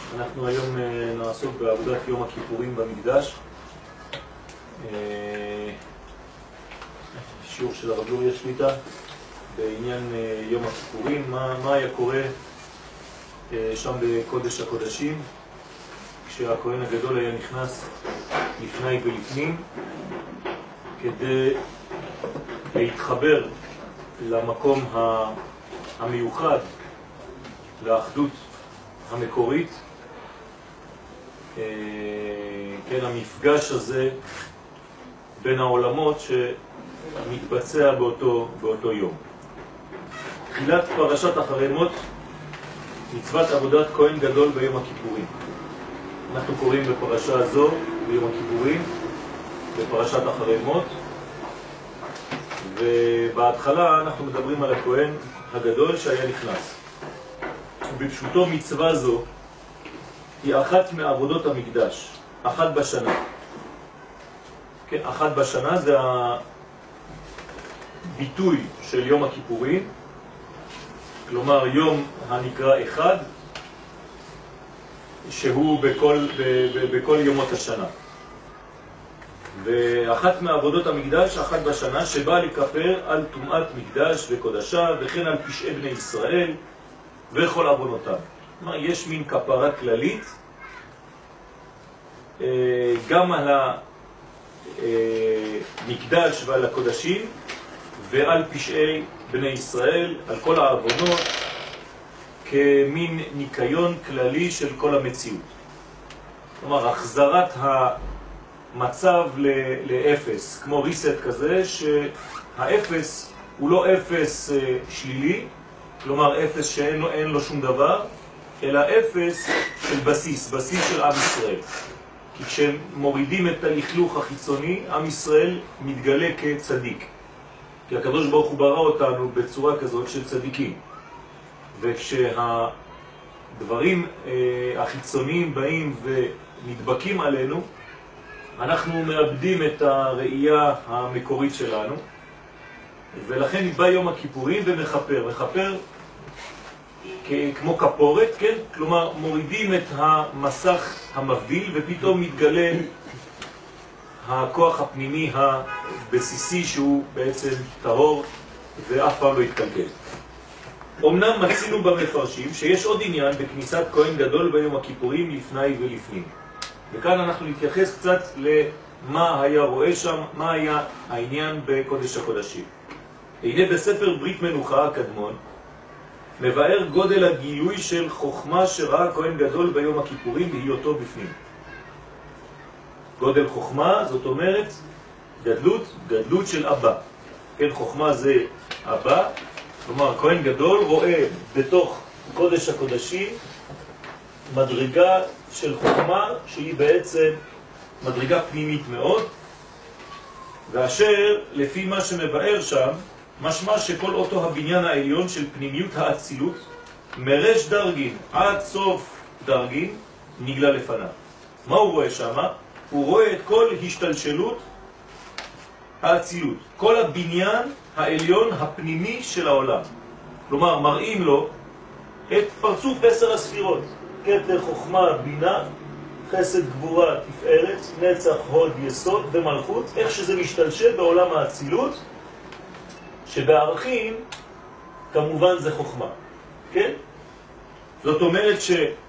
אנחנו היום נעסוק בעבודת יום הכיפורים במקדש. שיעור של הרב לוריה שליטה בעניין יום הכיפורים, מה היה קורה שם בקודש הקודשים כשהכהן הגדול היה נכנס לפני ולפנים כדי להתחבר למקום המיוחד, לאחדות המקורית, כן, המפגש הזה בין העולמות שמתבצע באותו יום. תחילת פרשת אחרי מות, מצוות עבודת כהן גדול ביום הכיפורים. אנחנו קוראים בפרשה הזו ביום הכיפורים, בפרשת אחרי מות, ובהתחלה אנחנו מדברים על הכהן הגדול שהיה נכנס. ובפשוטו מצווה זו היא אחת מעבודות המקדש, אחת בשנה. כן, אחת בשנה זה הביטוי של יום הכיפורים, כלומר יום הנקרא אחד, שהוא בכל יומות השנה. ואחת מעבודות המקדש, אחת בשנה, שבאה לכפר על טומאת מקדש וקודשה, וכן על פשעי בני ישראל וכל עוונותם. כלומר, יש מין כפרה כללית, גם על המקדש ועל הקודשים, ועל פשעי בני ישראל, על כל העוונות, כמין ניקיון כללי של כל המציאות. כלומר, החזרת המצב לאפס, כמו ריסט כזה, שהאפס הוא לא אפס שלילי, כלומר אפס שאין לו שום דבר, אלא אפס של בסיס של עם ישראל. כי כשמורידים את הלכלוך החיצוני, עם ישראל מתגלה כצדיק. כי הקדוש ברוך הוא ברא אותנו בצורה כזאת של צדיקים. וכשהדברים החיצוניים באים ונדבקים עלינו, אנחנו מאבדים את הראייה המקורית שלנו, ולכן בא יום הכיפורים ומחפר. מחפר כמו כפורת, כן? כלומר מורידים את המסך המבדיל ופתאום מתגלה הכוח הפנימי הבסיסי שהוא בעצם טהור ואף פעם לא יתקלקל. אמנם מצינו במפרשים שיש עוד עניין בכניסת כהן גדול ביום הכיפורים לפני ולפנים. וכאן אנחנו נתייחס קצת למה היה רואה שם, מה היה העניין בקודש הקודשים. הנה בספר ברית מנוחה הקדמון מבאר גודל הגילוי של חוכמה שראה כהן גדול ביום הכיפורים בהיותו בפנים. גודל חוכמה זאת אומרת גדלות של אבא. כן, חוכמה זה אבא, כלומר כהן גדול רואה בתוך קודש הקודשים מדרגה של חוכמה שהיא בעצם מדרגה פנימית מאוד, ואשר לפי מה שמבאר שם משמע שכל אותו הבניין העליון של פנימיות האצילות מרש דרגין עד סוף דרגין נגלה לפניו. מה הוא רואה שם? הוא רואה את כל השתלשלות האצילות, כל הבניין העליון הפנימי של העולם. כלומר מראים לו את פרצוף 10 הספירות, כתר, חוכמה, בינה, חסד, גבורה, תפארת, נצח, הוד, יסוד ומלכות, איך שזה משתלשל בעולם האצילות, שבערכים כמובן זה חוכמה. כן? זאת אומרת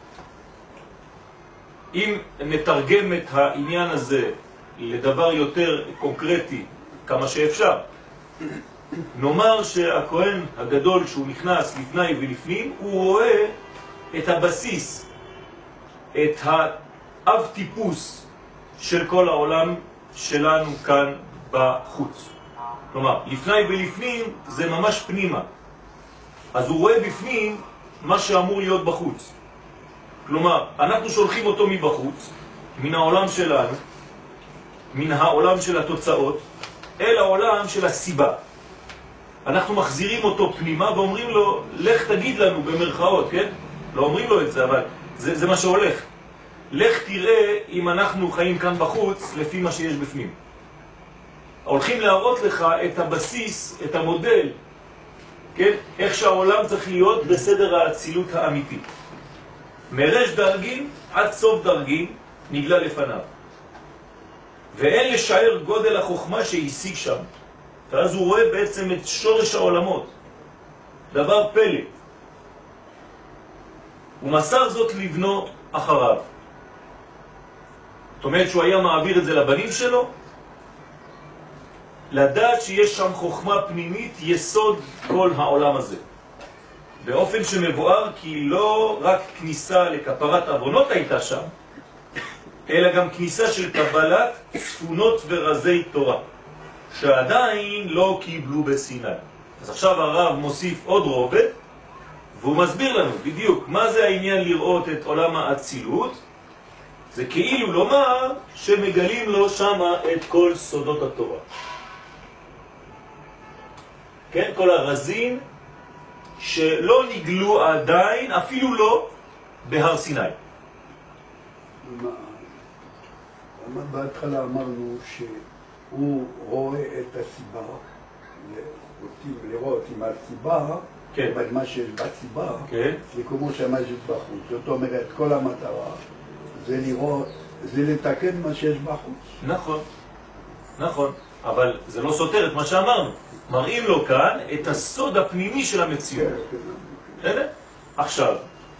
שאם נתרגם את העניין הזה לדבר יותר קונקרטי כמה שאפשר, נאמר שהכהן הגדול שהוא נכנס לפני ולפנים, הוא רואה את הבסיס, את האב טיפוס של כל העולם שלנו כאן בחוץ. כלומר, לפני ולפנים זה ממש פנימה. אז הוא רואה בפנים מה שאמור להיות בחוץ. כלומר, אנחנו שולחים אותו מבחוץ, מן העולם שלנו, מן העולם של התוצאות, אל העולם של הסיבה. אנחנו מחזירים אותו פנימה ואומרים לו, לך תגיד לנו במרכאות, כן? לא אומרים לו את זה, אבל זה מה שהולך. לך תראה אם אנחנו חיים כאן בחוץ לפי מה שיש בפנים. הולכים להראות לך את הבסיס, את המודל, כן? איך שהעולם צריך להיות בסדר האצילות האמיתי. מרש דרגים עד סוף דרגים נגלה לפניו. ואין לשער גודל החוכמה שהשיג שם. ואז הוא רואה בעצם את שורש העולמות. דבר פלא. הוא מסר זאת לבנו אחריו. זאת אומרת שהוא היה מעביר את זה לבנים שלו, לדעת שיש שם חוכמה פנימית, יסוד כל העולם הזה. באופן שמבואר כי לא רק כניסה לכפרת עוונות הייתה שם, אלא גם כניסה של קבלת צפונות ורזי תורה, שעדיין לא קיבלו בסיני. אז עכשיו הרב מוסיף עוד רובד, והוא מסביר לנו בדיוק מה זה העניין לראות את עולם האצילות. זה כאילו לומר שמגלים לו שמה את כל סודות התורה. כן, כל הרזים שלא נגלו עדיין, אפילו לא בהר סיני. בהתחלה אמרנו שהוא רואה את הסיבה, רוצים לראות עם הסיבה, כן. אבל מה שיש בסיבה, כן. זה כמו שמה שיש בחוץ. זאת אומרת, כל המטרה זה לראות, זה לתקן מה שיש בחוץ. נכון, נכון, אבל זה לא סותר את מה שאמרנו. מראים לו כאן את הסוד הפנימי של המציאות. בסדר? עכשיו,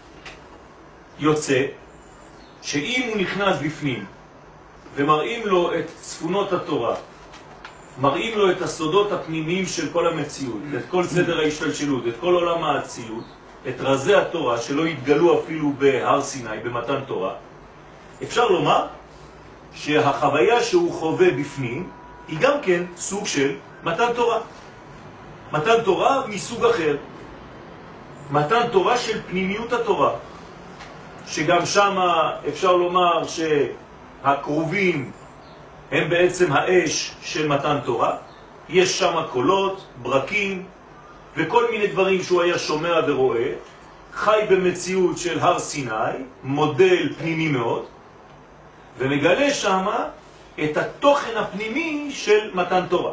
יוצא שאם הוא נכנס בפנים ומראים לו את צפונות התורה, מראים לו את הסודות הפנימיים של כל המציאות, את כל סדר ההשתלשלות, את כל עולם האצילות, את רזי התורה שלא התגלו אפילו בהר סיני, במתן תורה, אפשר לומר שהחוויה שהוא חווה בפנים היא גם כן סוג של מתן תורה. מתן תורה מסוג אחר. מתן תורה של פנימיות התורה. שגם שם אפשר לומר שהקרובים הם בעצם האש של מתן תורה. יש שם קולות, ברקים וכל מיני דברים שהוא היה שומע ורואה. חי במציאות של הר סיני, מודל פנימי מאוד, ומגלה שם את התוכן הפנימי של מתן תורה,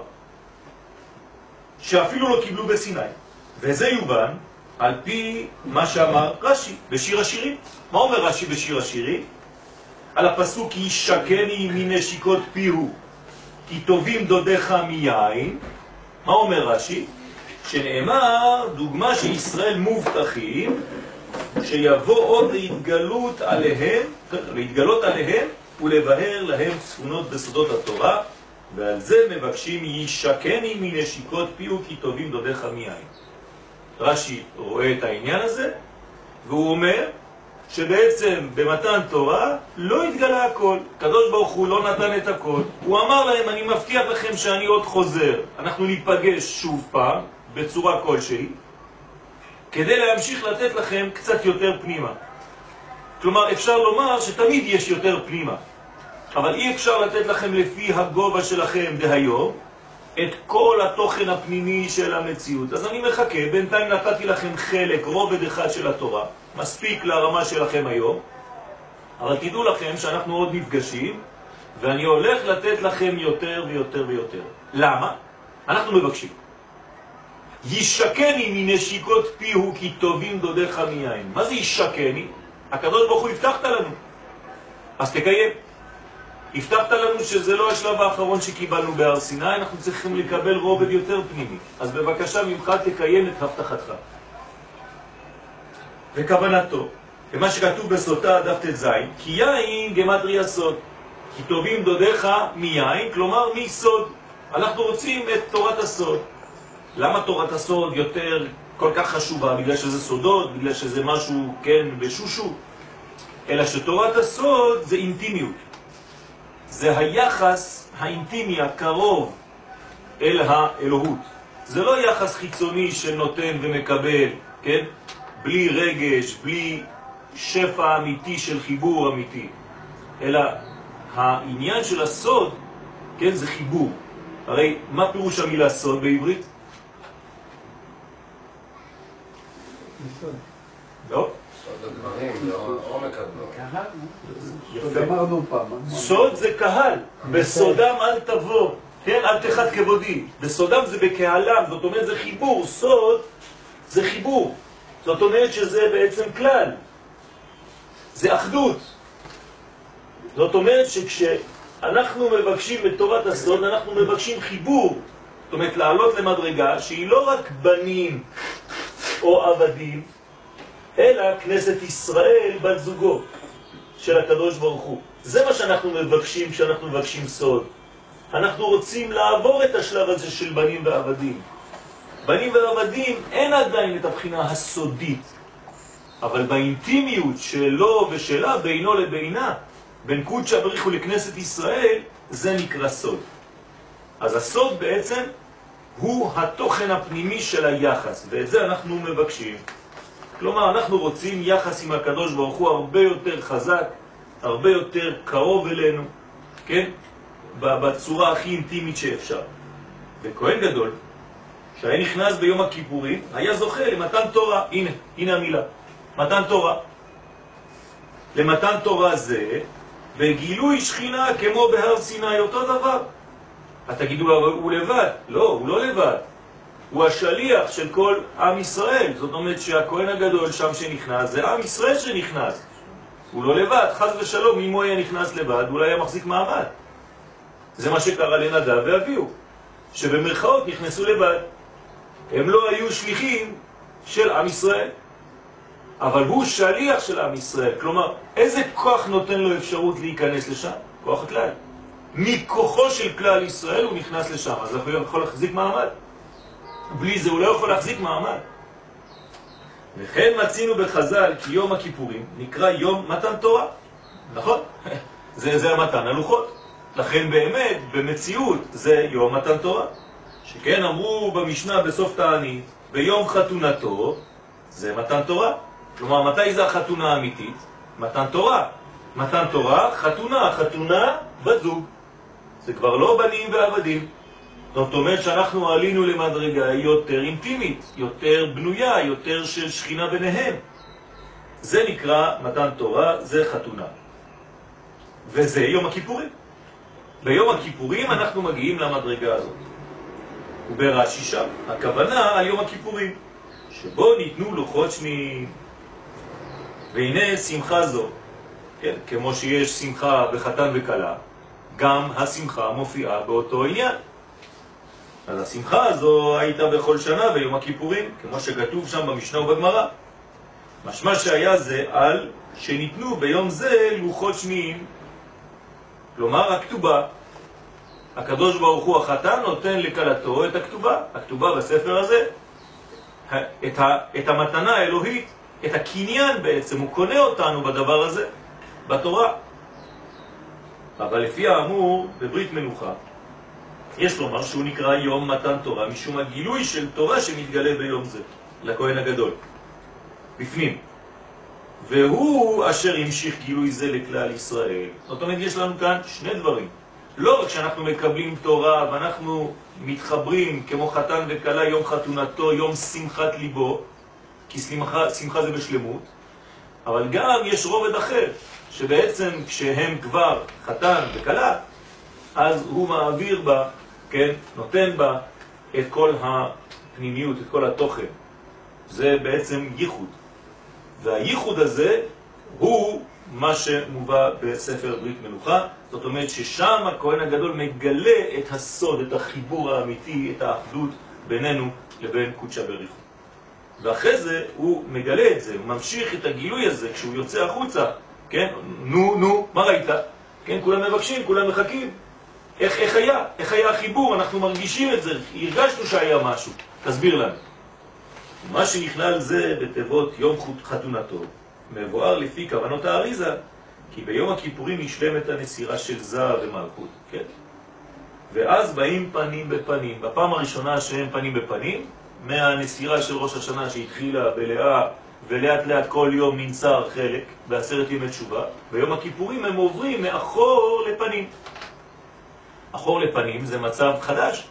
שאפילו לא קיבלו בסיני. וזה יובן על פי מה שאמר רש"י בשיר השירים. מה אומר רש"י בשיר השירים? על הפסוק ישקני מנשיקות פיהו כי טובים דודיך מיין. מה אומר רש"י? שנאמר דוגמה שישראל מובטחים שיבוא עוד להתגלות עליהם ולבהר להם צפונות בסודות התורה, ועל זה מבקשים ישקני מנשיקות פיהו כי טובים דודיך מיין. רש"י רואה את העניין הזה והוא אומר שבעצם במתן תורה לא התגלה הכל. קדוש ברוך הוא לא נתן את הכל. הוא אמר להם אני מבטיח לכם שאני עוד חוזר, אנחנו ניפגש שוב פעם בצורה כלשהי כדי להמשיך לתת לכם קצת יותר פנימה. כלומר אפשר לומר שתמיד יש יותר פנימה, אבל אי אפשר לתת לכם לפי הגובה שלכם דהיום את כל התוכן הפנימי של המציאות. אז אני מחכה, בינתיים נתתי לכם חלק, רובד אחד של התורה, מספיק לרמה שלכם היום, אבל תדעו לכם שאנחנו עוד נפגשים ואני הולך לתת לכם יותר ויותר ויותר. למה? אנחנו מבקשים ישקני מנשיקות פיהו כי טובים דודיך מיין. מה זה ישקני? הקדוש ברוך הוא הבטחת לנו, אז תקיים. הבטחת לנו שזה לא השלב האחרון שקיבלנו בהר סיני, אנחנו צריכים לקבל רובד יותר פנימי, אז בבקשה ממך תקיים את הבטחתך. וכוונתו ומה שכתוב בסוטה דף ט"ז, כי יין גמטריה סוד, כי טובים דודיך מיין, כלומר מסוד. אנחנו רוצים את תורת הסוד. למה תורת הסוד יותר כל כך חשובה? בגלל שזה סודות, בגלל שזה משהו כן בשושו? אלא שתורת הסוד זה אינטימיות, זה היחס האינטימי הקרוב אל האלוהות. זה לא יחס חיצוני שנותן ומקבל, כן? בלי רגש, בלי שפע אמיתי של חיבור אמיתי, אלא העניין של הסוד, כן, זה חיבור. הרי מה פירוש המילה סוד בעברית? לא? סוד הדברים, לא עומק הדברים. אמרנו פעם. סוד זה קהל, בסודם אל תבוא, כן, אל תחת כבודי. בסודם זה בקהלם, זאת אומרת זה חיבור. סוד זה חיבור, זאת אומרת שזה בעצם כלל. זה אחדות. זאת אומרת שכשאנחנו מבקשים את תורת הסוד, אנחנו מבקשים חיבור. זאת אומרת, לעלות למדרגה שהיא לא רק בנים או עבדים, אלא כנסת ישראל בת זוגו של הקדוש ברוך הוא. זה מה שאנחנו מבקשים כשאנחנו מבקשים סוד. אנחנו רוצים לעבור את השלב הזה של בנים ועבדים. בנים ועבדים אין עדיין את הבחינה הסודית, אבל באינטימיות שלו ושלה, בינו לבינה, בין קודשא בריך הוא לכנסת ישראל, זה נקרא סוד. אז הסוד בעצם הוא התוכן הפנימי של היחס, ואת זה אנחנו מבקשים. כלומר, אנחנו רוצים יחס עם הקדוש ברוך הוא הרבה יותר חזק, הרבה יותר קרוב אלינו, כן? בצורה הכי אינטימית שאפשר. וכהן גדול, שהיה נכנס ביום הכיפורים, היה זוכה למתן תורה. הנה המילה, מתן תורה. למתן תורה זה, בגילוי שכינה כמו בהר סיני, אותו דבר. אתה תגידו, הוא לבד. לא, הוא לא לבד. הוא השליח של כל עם ישראל. זאת אומרת שהכהן הגדול שם שנכנס, זה עם ישראל שנכנס. הוא לא לבד, חס ושלום, אם הוא היה נכנס לבד, אולי היה מחזיק מעמד. זה מה שקרה לנדב ואביהו, שבמרכאות נכנסו לבד. הם לא היו שליחים של עם ישראל, אבל הוא שליח של עם ישראל. כלומר, איזה כוח נותן לו אפשרות להיכנס לשם? כוח הכלל. מכוחו של כלל ישראל הוא נכנס לשם, אז הוא יכול להחזיק מעמד. בלי זה הוא לא יכול להחזיק מעמד. וכן מצינו בחז"ל כי יום הכיפורים נקרא יום מתן תורה. נכון? זה המתן הלוחות. לכן באמת, במציאות, זה יום מתן תורה. שכן אמרו במשנה בסוף תענית, ביום חתונתו, זה מתן תורה. כלומר, מתי זה החתונה האמיתית? מתן תורה. מתן תורה, חתונה, חתונה בת זוג. זה כבר לא בנים ועבדים. זאת אומרת שאנחנו עלינו למדרגה יותר אינטימית, יותר בנויה, יותר של שכינה ביניהם. זה נקרא מתן תורה, זה חתונה. וזה יום הכיפורים. ביום הכיפורים אנחנו מגיעים למדרגה הזאת. וברש"י שם, הכוונה על יום הכיפורים, שבו ניתנו לוחות שניים. והנה שמחה זו, כן, כמו שיש שמחה בחתן וכלה, גם השמחה מופיעה באותו עניין. אז השמחה הזו הייתה בכל שנה ביום הכיפורים, כמו שכתוב שם במשנה ובגמרא. משמע שהיה זה על שניתנו ביום זה לוחות שניים. כלומר, הכתובה. הקדוש ברוך הוא החתן נותן לכלתו את הכתובה. הכתובה בספר הזה, את המתנה האלוהית, את הקניין בעצם, הוא קונה אותנו בדבר הזה, בתורה. אבל לפי האמור, בברית מנוחה, יש לומר שהוא נקרא יום מתן תורה, משום הגילוי של תורה שמתגלה ביום זה, לכהן הגדול, בפנים. והוא אשר המשיך גילוי זה לכלל ישראל. זאת אומרת, יש לנו כאן שני דברים. לא רק שאנחנו מקבלים תורה ואנחנו מתחברים כמו חתן וכלה יום חתונתו, יום שמחת ליבו, כי שמחה זה בשלמות, אבל גם יש רובד אחר, שבעצם כשהם כבר חתן וכלה, אז הוא מעביר בה, כן, נותן בה את כל הפנימיות, את כל התוכן. זה בעצם ייחוד. והייחוד הזה הוא מה שמובא בספר ברית מנוחה. זאת אומרת ששם הכהן הגדול מגלה את הסוד, את החיבור האמיתי, את האחדות בינינו לבין קודשא בריך הוא. ואחרי זה הוא מגלה את זה, הוא ממשיך את הגילוי הזה כשהוא יוצא החוצה. כן? נו, מה ראית? כן, כולם מבקשים, כולם מחכים. איך היה? איך היה החיבור? אנחנו מרגישים את זה, הרגשנו שהיה משהו. תסביר לנו. מה שנכלל זה בתיבות יום חתונתו, מבואר לפי כוונות האריזה, כי ביום הכיפורים נשלמת הנסירה של זהב ומלכות, כן? ואז באים פנים בפנים. בפעם הראשונה שהם פנים בפנים, מהנסירה של ראש השנה שהתחילה בלאה, ולאט לאט כל יום ננצר חלק, בעשרת ימי תשובה, ביום הכיפורים הם עוברים מאחור לפנים. אחור לפנים זה מצב חדש.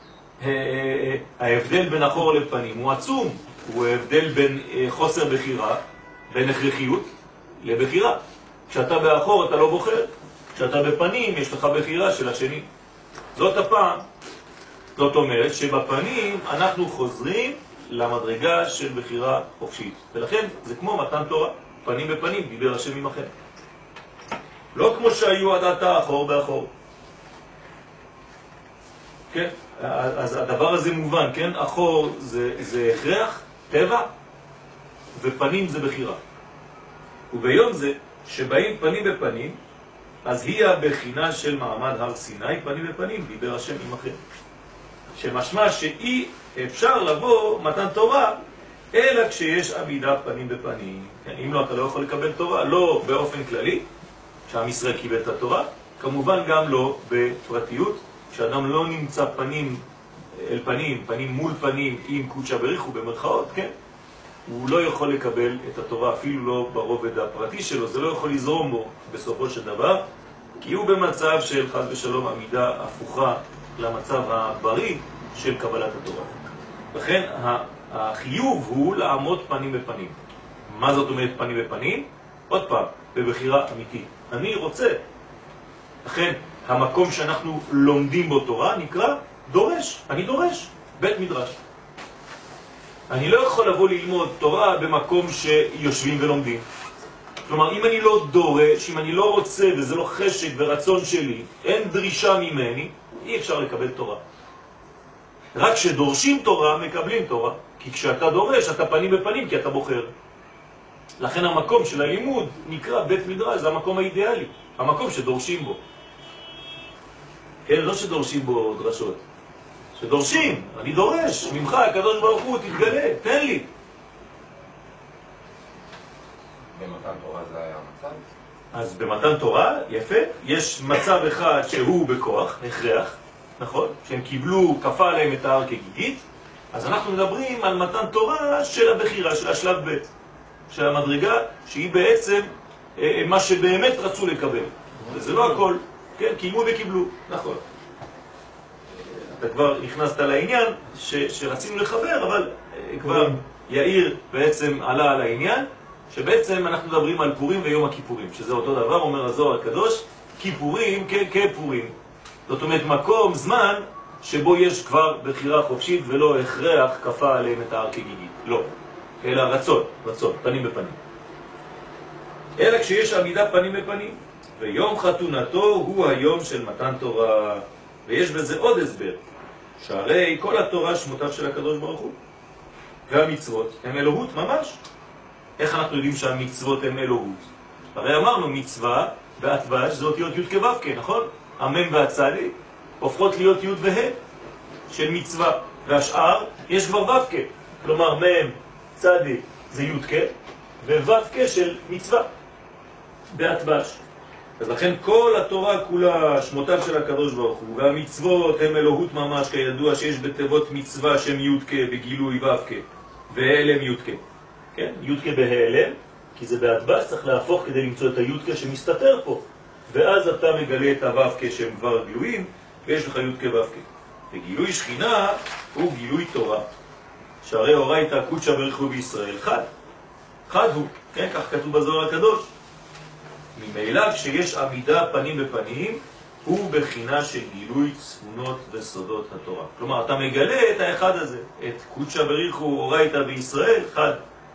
ההבדל בין אחור לפנים הוא עצום. הוא הבדל בין חוסר בחירה, בין הכרחיות לבחירה. כשאתה באחור אתה לא בוחר, כשאתה בפנים יש לך בחירה של השני. זאת הפעם. זאת אומרת שבפנים אנחנו חוזרים למדרגה של בחירה חופשית. ולכן זה כמו מתן תורה. פנים בפנים, דיבר השם עמכם. לא כמו שהיו עד עתה אחור באחור. כן? אז הדבר הזה מובן, כן? אחור זה הכרח, טבע, ופנים זה בחירה. וביום זה, שבאים פנים בפנים, אז היא הבחינה של מעמד הר סיני, פנים בפנים, דיבר השם עמכם. שמשמע שאי אפשר לבוא מתן תורה, אלא כשיש עמידה פנים בפנים. כן? אם לא, אתה לא יכול לקבל תורה, לא באופן כללי, שעם ישראל קיבל את התורה, כמובן גם לא בפרטיות, כשאדם לא נמצא פנים אל פנים, פנים מול פנים עם קודשא בריחו במרכאות, כן? הוא לא יכול לקבל את התורה, אפילו לא ברובד הפרטי שלו, זה לא יכול לזרום בו בסופו של דבר, כי הוא במצב של חס ושלום עמידה הפוכה למצב הבריא של קבלת התורה. לכן החיוב הוא לעמוד פנים בפנים. מה זאת אומרת פנים בפנים? עוד פעם, בבחירה אמיתית. אני רוצה. לכן המקום שאנחנו לומדים בו תורה נקרא דורש. אני דורש, בית מדרש. אני לא יכול לבוא ללמוד תורה במקום שיושבים ולומדים. כלומר, אם אני לא דורש, אם אני לא רוצה וזה לא חשק ורצון שלי, אין דרישה ממני, אי אפשר לקבל תורה. רק כשדורשים תורה, מקבלים תורה. כי כשאתה דורש, אתה פנים בפנים, כי אתה בוחר. לכן המקום של הלימוד נקרא בית מדרש, זה המקום האידיאלי, המקום שדורשים בו. כן, לא שדורשים בו דרשות. שדורשים, אני דורש, ממך הקדוש ברוך הוא תתגלה, תן לי. במתן תורה זה היה המצב? אז במתן תורה, יפה, יש מצב אחד שהוא בכוח, הכרח, נכון? שהם קיבלו, כפה עליהם את ההר כגיגית, אז אנחנו מדברים על מתן תורה של הבחירה, של השלב ב', של המדרגה, שהיא בעצם מה שבאמת רצו לקבל. וזה לא הכל, כן? קיימו וקיבלו, נכון. אתה כבר נכנסת לעניין שרצינו לחבר, אבל כבר יאיר בעצם עלה על העניין, שבעצם אנחנו מדברים על פורים ויום הכיפורים, שזה אותו דבר, אומר הזוהר הקדוש, כיפורים כפורים. זאת אומרת, מקום, זמן, שבו יש כבר בחירה חופשית ולא הכרח כפה עליהם את ההר כגיגית. לא, אלא רצון, פנים בפנים. אלא כשיש עמידה פנים בפנים, ויום חתונתו הוא היום של מתן תורה. ויש בזה עוד הסבר, שהרי כל התורה שמותיו של הקדוש ברוך הוא, והמצוות הם אלוהות ממש. איך אנחנו יודעים שהמצוות הם אלוהות? הרי אמרנו מצווה והתבש זה אותיות י' כו' כ', נכון? המם והצדיק הופכות להיות י' וה' של מצווה, והשאר יש כבר ו' כ', כלומר מם צדיק זה י' כ' וו' כ' של מצווה בהתבש. אז לכן כל התורה כולה שמותיו של הקדוש ברוך הוא, והמצוות הם אלוהות ממש, כידוע שיש בתיבות מצווה שם י' כ' בגילוי ו' כ' והעלם י' כ'. כן? י' כ' בהעלם, כי זה בהתבש, צריך להפוך כדי למצוא את הי' כ' שמסתתר פה. ואז אתה מגלה את הו' כ' שהם כבר גילויים, ויש לך י' כ' ו' כ'. וגילוי שכינה הוא גילוי תורה. שהרי אורייתא קודשא בריחו בישראל חד. חד הוא, כן? כך כתוב בזוהר הקדוש. ממילא כשיש עמידה פנים בפנים, הוא בחינה של גילוי צפונות וסודות התורה. כלומר, אתה מגלה את האחד הזה, את קודשא בריחו אורייתא בישראל חד.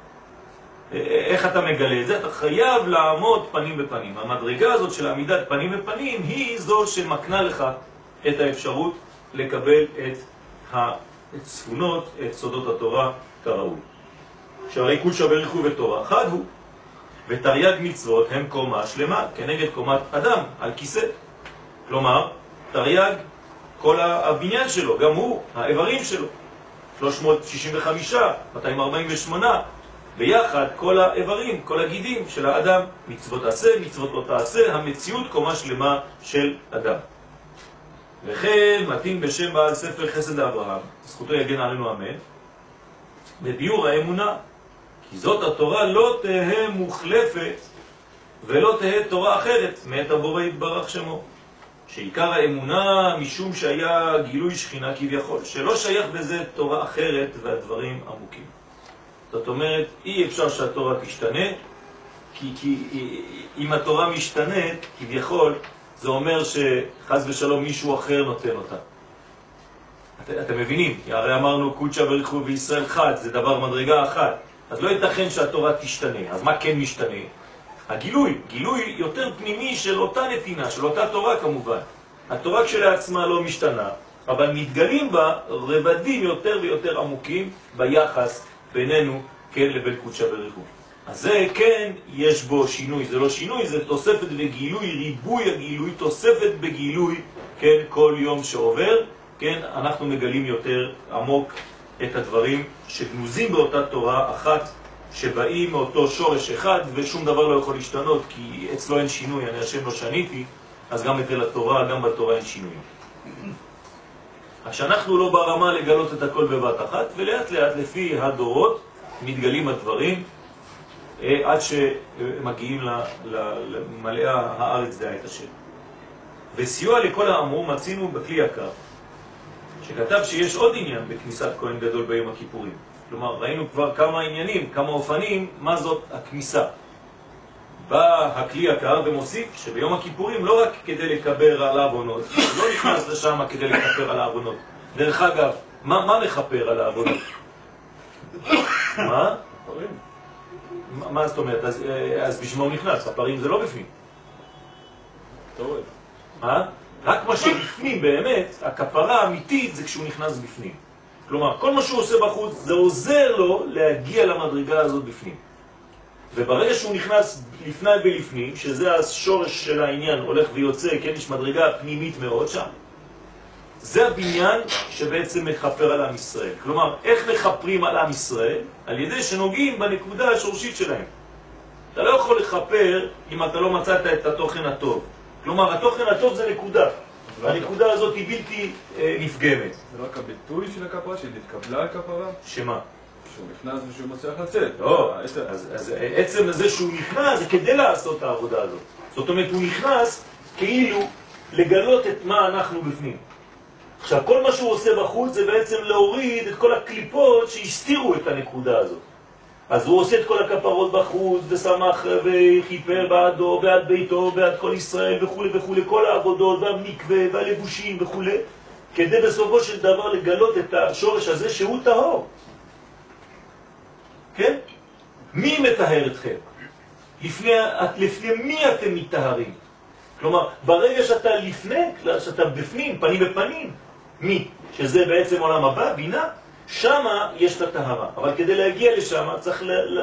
איך אתה מגלה את זה? אתה חייב לעמוד פנים בפנים. המדרגה הזאת של עמידת פנים בפנים היא זו שמקנה לך את האפשרות לקבל את הצפונות, את סודות התורה כראוי. שהרי קודשא בריחו ותורה חד הוא. ותרי"ג מצוות הם קומה שלמה כנגד קומת אדם על כיסא. כלומר, תרי"ג כל הבניין שלו, גם הוא, האיברים שלו, 365, 248, ביחד כל האיברים, כל הגידים של האדם, מצוות תעשה, מצוות לא תעשה, המציאות קומה שלמה של אדם. וכן מתאים בשם בעל ספר חסד אברהם, זכותו יגן עלינו אמן, בביאור האמונה, כי זאת התורה לא תהא מוחלפת ולא תהא תורה אחרת מאת הבורא יתברך שמו. שעיקר האמונה משום שהיה גילוי שכינה כביכול, שלא שייך בזה תורה אחרת והדברים עמוקים. זאת אומרת, אי אפשר שהתורה תשתנה, כי אם התורה משתנית, כביכול, זה אומר שחס ושלום מישהו אחר נותן אותה. אתם מבינים? הרי אמרנו קודשא בריחו בישראל חד, זה דבר מדרגה אחת. אז לא ייתכן שהתורה תשתנה. אז מה כן משתנה? הגילוי, גילוי יותר פנימי של אותה נתינה, של אותה תורה כמובן. התורה כשלעצמה לא משתנה, אבל מתגלים בה רבדים יותר ויותר עמוקים ביחס בינינו כן לבין קודשא בריך הוא. אז זה כן יש בו שינוי, זה לא שינוי, זה תוספת וגילוי, ריבוי הגילוי, תוספת בגילוי, כן, כל יום שעובר, כן, אנחנו מגלים יותר עמוק את הדברים שגנוזים באותה תורה אחת, שבאים מאותו שורש אחד ושום דבר לא יכול להשתנות, כי אצלו אין שינוי, אני השם לא שניתי, אז גם אצל התורה, גם בתורה אין שינוי. אז שאנחנו לא ברמה לגלות את הכל בבת אחת, ולאט לאט לפי הדורות מתגלים הדברים, עד שמגיעים למלאה הארץ דעה את השם. וסיוע לכל האמור מצינו בכלי יקר, שכתב שיש עוד עניין בכניסת כהן גדול ביום הכיפורים. כלומר, ראינו כבר כמה עניינים, כמה אופנים, מה זאת הכניסה. בא הכלי יקר ומוסיף שביום הכיפורים לא רק כדי לקבר על העוונות, לא נכנס לשם כדי לקפר על העוונות. דרך אגב, מה מכפר על העוונות? מה? מה זאת אומרת? אז בשביל מה הוא נכנס? הפרים זה לא בפנים. רק מה שבפנים באמת, הכפרה האמיתית זה כשהוא נכנס בפנים. כלומר, כל מה שהוא עושה בחוץ זה עוזר לו להגיע למדרגה הזאת בפנים. וברגע שהוא נכנס לפני ולפנים, שזה השורש של העניין הולך ויוצא, כן, יש מדרגה פנימית מאוד שם, זה הבניין שבעצם מחפר על עם ישראל. כלומר, איך מחפרים על עם ישראל? על ידי שנוגעים בנקודה השורשית שלהם. אתה לא יכול לחפר אם אתה לא מצאת את התוכן הטוב. כלומר, התוכן הטוב זה נקודה. הנקודה הזאת היא בלתי נפגמת. זה רק הביטוי של הכפרה, שהיא התקבלה הכפרה? שמה? שהוא נכנס ושהוא מצליח לצאת. לא, אז עצם זה שהוא נכנס זה כדי לעשות את העבודה הזאת. זאת אומרת, הוא נכנס כאילו לגלות את מה אנחנו בפנים. עכשיו, כל מה שהוא עושה בחוץ זה בעצם להוריד את כל הקליפות שהסתירו את הנקודה הזאת. אז הוא עושה את כל הכפרות בחוץ, ושמח וחיפר בעדו, בעד ביתו, בעד כל ישראל וכו' וכו', כל העבודות והמקווה והלבושים וכו', כדי בסופו של דבר לגלות את השורש הזה שהוא טהור. כן? מי מטהר אתכם? לפני מי אתם מתטהרים? כלומר, ברגע שאתה לפני, שאתה בפנים, פנים בפנים, מי? שזה בעצם עולם הבא, בינה, שמה יש את הטהרה. אבל כדי להגיע לשם צריך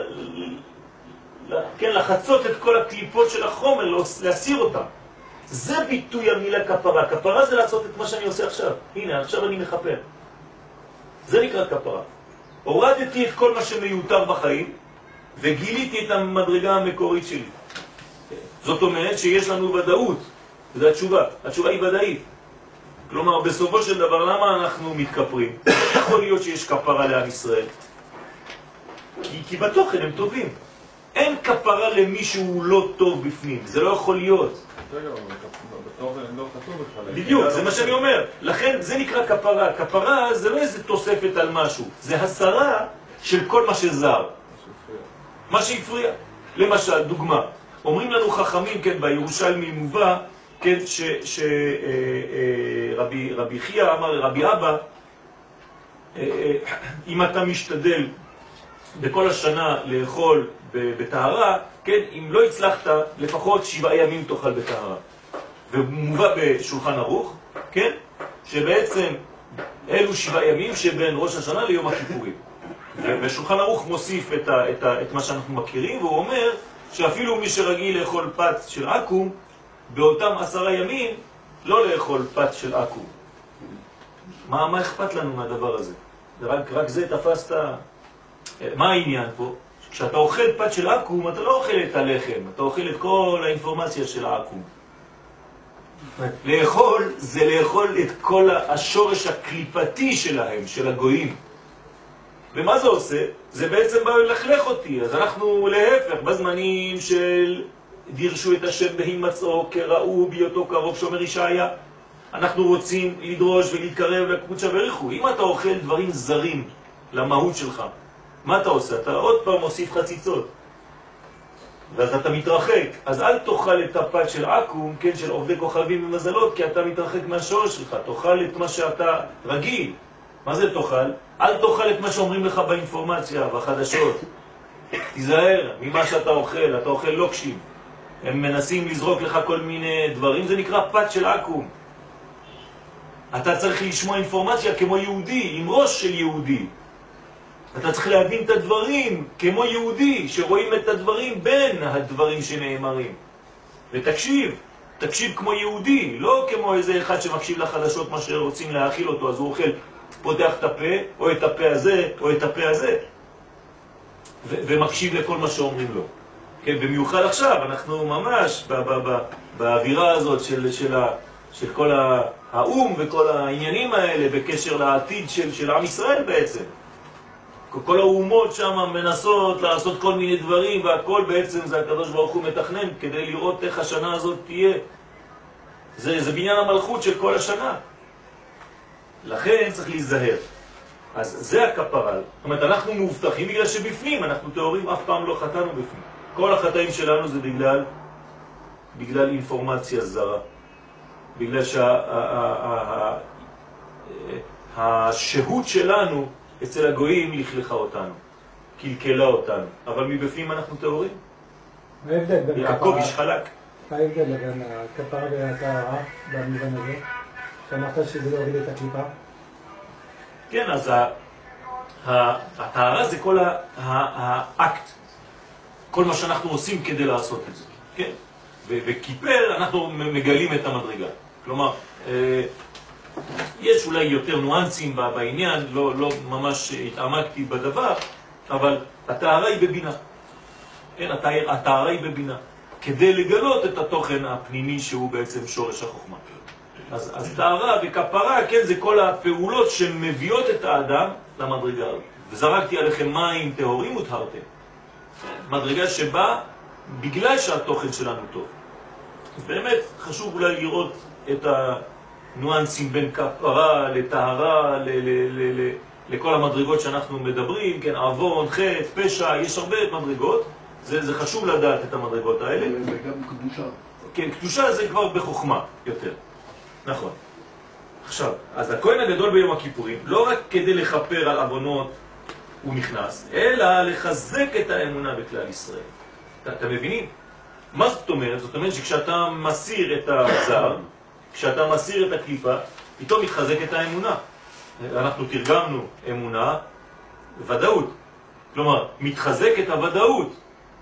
לחצות את כל הקליפות של החומר, להסיר אותם. זה ביטוי המילה כפרה. כפרה זה לעשות את מה שאני עושה עכשיו. הנה, עכשיו אני מחפר. זה נקרא כפרה. הורדתי את כל מה שמיותר בחיים, וגיליתי את המדרגה המקורית שלי. זאת אומרת שיש לנו ודאות, זו התשובה. התשובה היא ודאית. כלומר, בסופו של דבר, למה אנחנו מתכפרים? יכול להיות שיש כפרה לעם ישראל. כי בתוכן הם טובים. אין כפרה למישהו לא טוב בפנים, זה לא יכול להיות. בדיוק, זה מה שאני אומר. לכן זה נקרא כפרה. כפרה זה לא איזה תוספת על משהו, זה הסרה של כל מה שזר. מה שהפריע. למשל, דוגמה. אומרים לנו חכמים, כן, בירושלמי מובא, כן, רבי חייא אמר לרבי אבא, אם אתה משתדל בכל השנה לאכול בטהרה, כן, אם לא הצלחת, לפחות 7 ימים תאכל בטהרה. ומובא בשולחן ערוך, כן, שבעצם אלו 7 ימים שבין ראש השנה ליום הכיפורים. ושולחן ערוך מוסיף את מה שאנחנו מכירים, והוא אומר שאפילו מי שרגיל לאכול פת של עקום, באותם 10 ימים לא לאכול פת של עקום. מה אכפת לנו מהדבר הזה? רק זה תפסת. מה העניין פה? כשאתה אוכל פת של עקום, אתה לא אוכל את הלחם, אתה אוכל את כל האינפורמציה של העקום. לאכול זה לאכול את כל השורש הקליפתי שלהם, של הגויים. ומה זה עושה? זה בעצם בא ללכלך אותי. אז אנחנו להפך, בזמנים של דירשו את השם בהימצאו, כראו בהיותו קרוב, שאומר ישעיה, אנחנו רוצים לדרוש ולהתקרב לקודשא בריך הוא. אם אתה אוכל דברים זרים למהות שלך, מה אתה עושה? אתה עוד פעם מוסיף חציצות. ואז אתה מתרחק. אז אל תאכל את הפת של עקום, כן, של עובדי כוכבים ומזלות, כי אתה מתרחק מהשורש שלך. תאכל את מה שאתה רגיל. מה זה תאכל? אל תאכל את מה שאומרים לך באינפורמציה, בחדשות. תיזהר ממה שאתה אוכל, אתה אוכל לוקשים. הם מנסים לזרוק לך כל מיני דברים, זה נקרא פת של עקום. אתה צריך לשמוע אינפורמציה כמו יהודי, עם ראש של יהודי. אתה צריך להבין את הדברים כמו יהודי, שרואים את הדברים בין הדברים שנאמרים. ותקשיב, תקשיב כמו יהודי, לא כמו איזה אחד שמקשיב לחדשות מה שרוצים להאכיל אותו, אז הוא אוכל, פותח את הפה, או את הפה הזה, או את הפה הזה, ומקשיב לכל מה שאומרים לו. כן, במיוחד עכשיו, אנחנו ממש באווירה הזאת של כל האום וכל העניינים האלה בקשר לעתיד של עם ישראל בעצם. כל האומות שם מנסות לעשות כל מיני דברים, והכל בעצם זה הקדוש ברוך הוא מתכנן כדי לראות איך השנה הזאת תהיה. זה בניין המלכות של כל השנה. לכן צריך להיזהר. אז זה הכפרה. זאת אומרת, אנחנו מובטחים בגלל שבפנים, אנחנו תיאורים, אף פעם לא חטאנו בפנים. כל החטאים שלנו זה בגלל אינפורמציה זרה. בגלל שהשהות שלנו אצל הגויים לכלכה אותנו, קלקלה אותנו, אבל מבפנים אנחנו תיאורים. מה ההבדל בין יעקב איש חלק. מה ההבדל בין הכפרה והטהרה במובן הזה? שאמרת שזה לא הוריד את הקליפה? כן, אז הטהרה זה כל האקט, כל מה שאנחנו עושים כדי לעשות את זה, כן? וכיפר אנחנו מגלים את המדרגה. כלומר, יש אולי יותר ניואנסים בעניין, לא ממש התעמקתי בדבר, אבל הטהרה היא בבינה. כן, הטהרה היא בבינה, כדי לגלות את התוכן הפנימי שהוא בעצם שורש החוכמה. אז טהרה וכפרה, כן, זה כל הפעולות שמביאות את האדם למדרגה. וזרקתי עליכם מים טהורים וטהרתם. מדרגה שבאה בגלל שהתוכן שלנו טוב. באמת חשוב אולי לראות את הניואנסים בין כפרה לטהרה, לכל המדרגות שאנחנו מדברים, כן, עוון, חטא, פשע, יש הרבה מדרגות, זה חשוב לדעת את המדרגות האלה. וגם קדושה. כן, קדושה זה כבר בחוכמה יותר. נכון. עכשיו, אז הכהן הגדול ביום הכיפורים, לא רק כדי לחפר על עוונות הוא נכנס, אלא לחזק את האמונה בכלל ישראל. אתם מבינים? מה זאת אומרת? זאת אומרת שכשאתה מסיר את הזר, כשאתה מסיר את הקליפה, פתאום מתחזקת האמונה. אנחנו תרגמנו אמונה, ודאות. כלומר, מתחזקת הוודאות.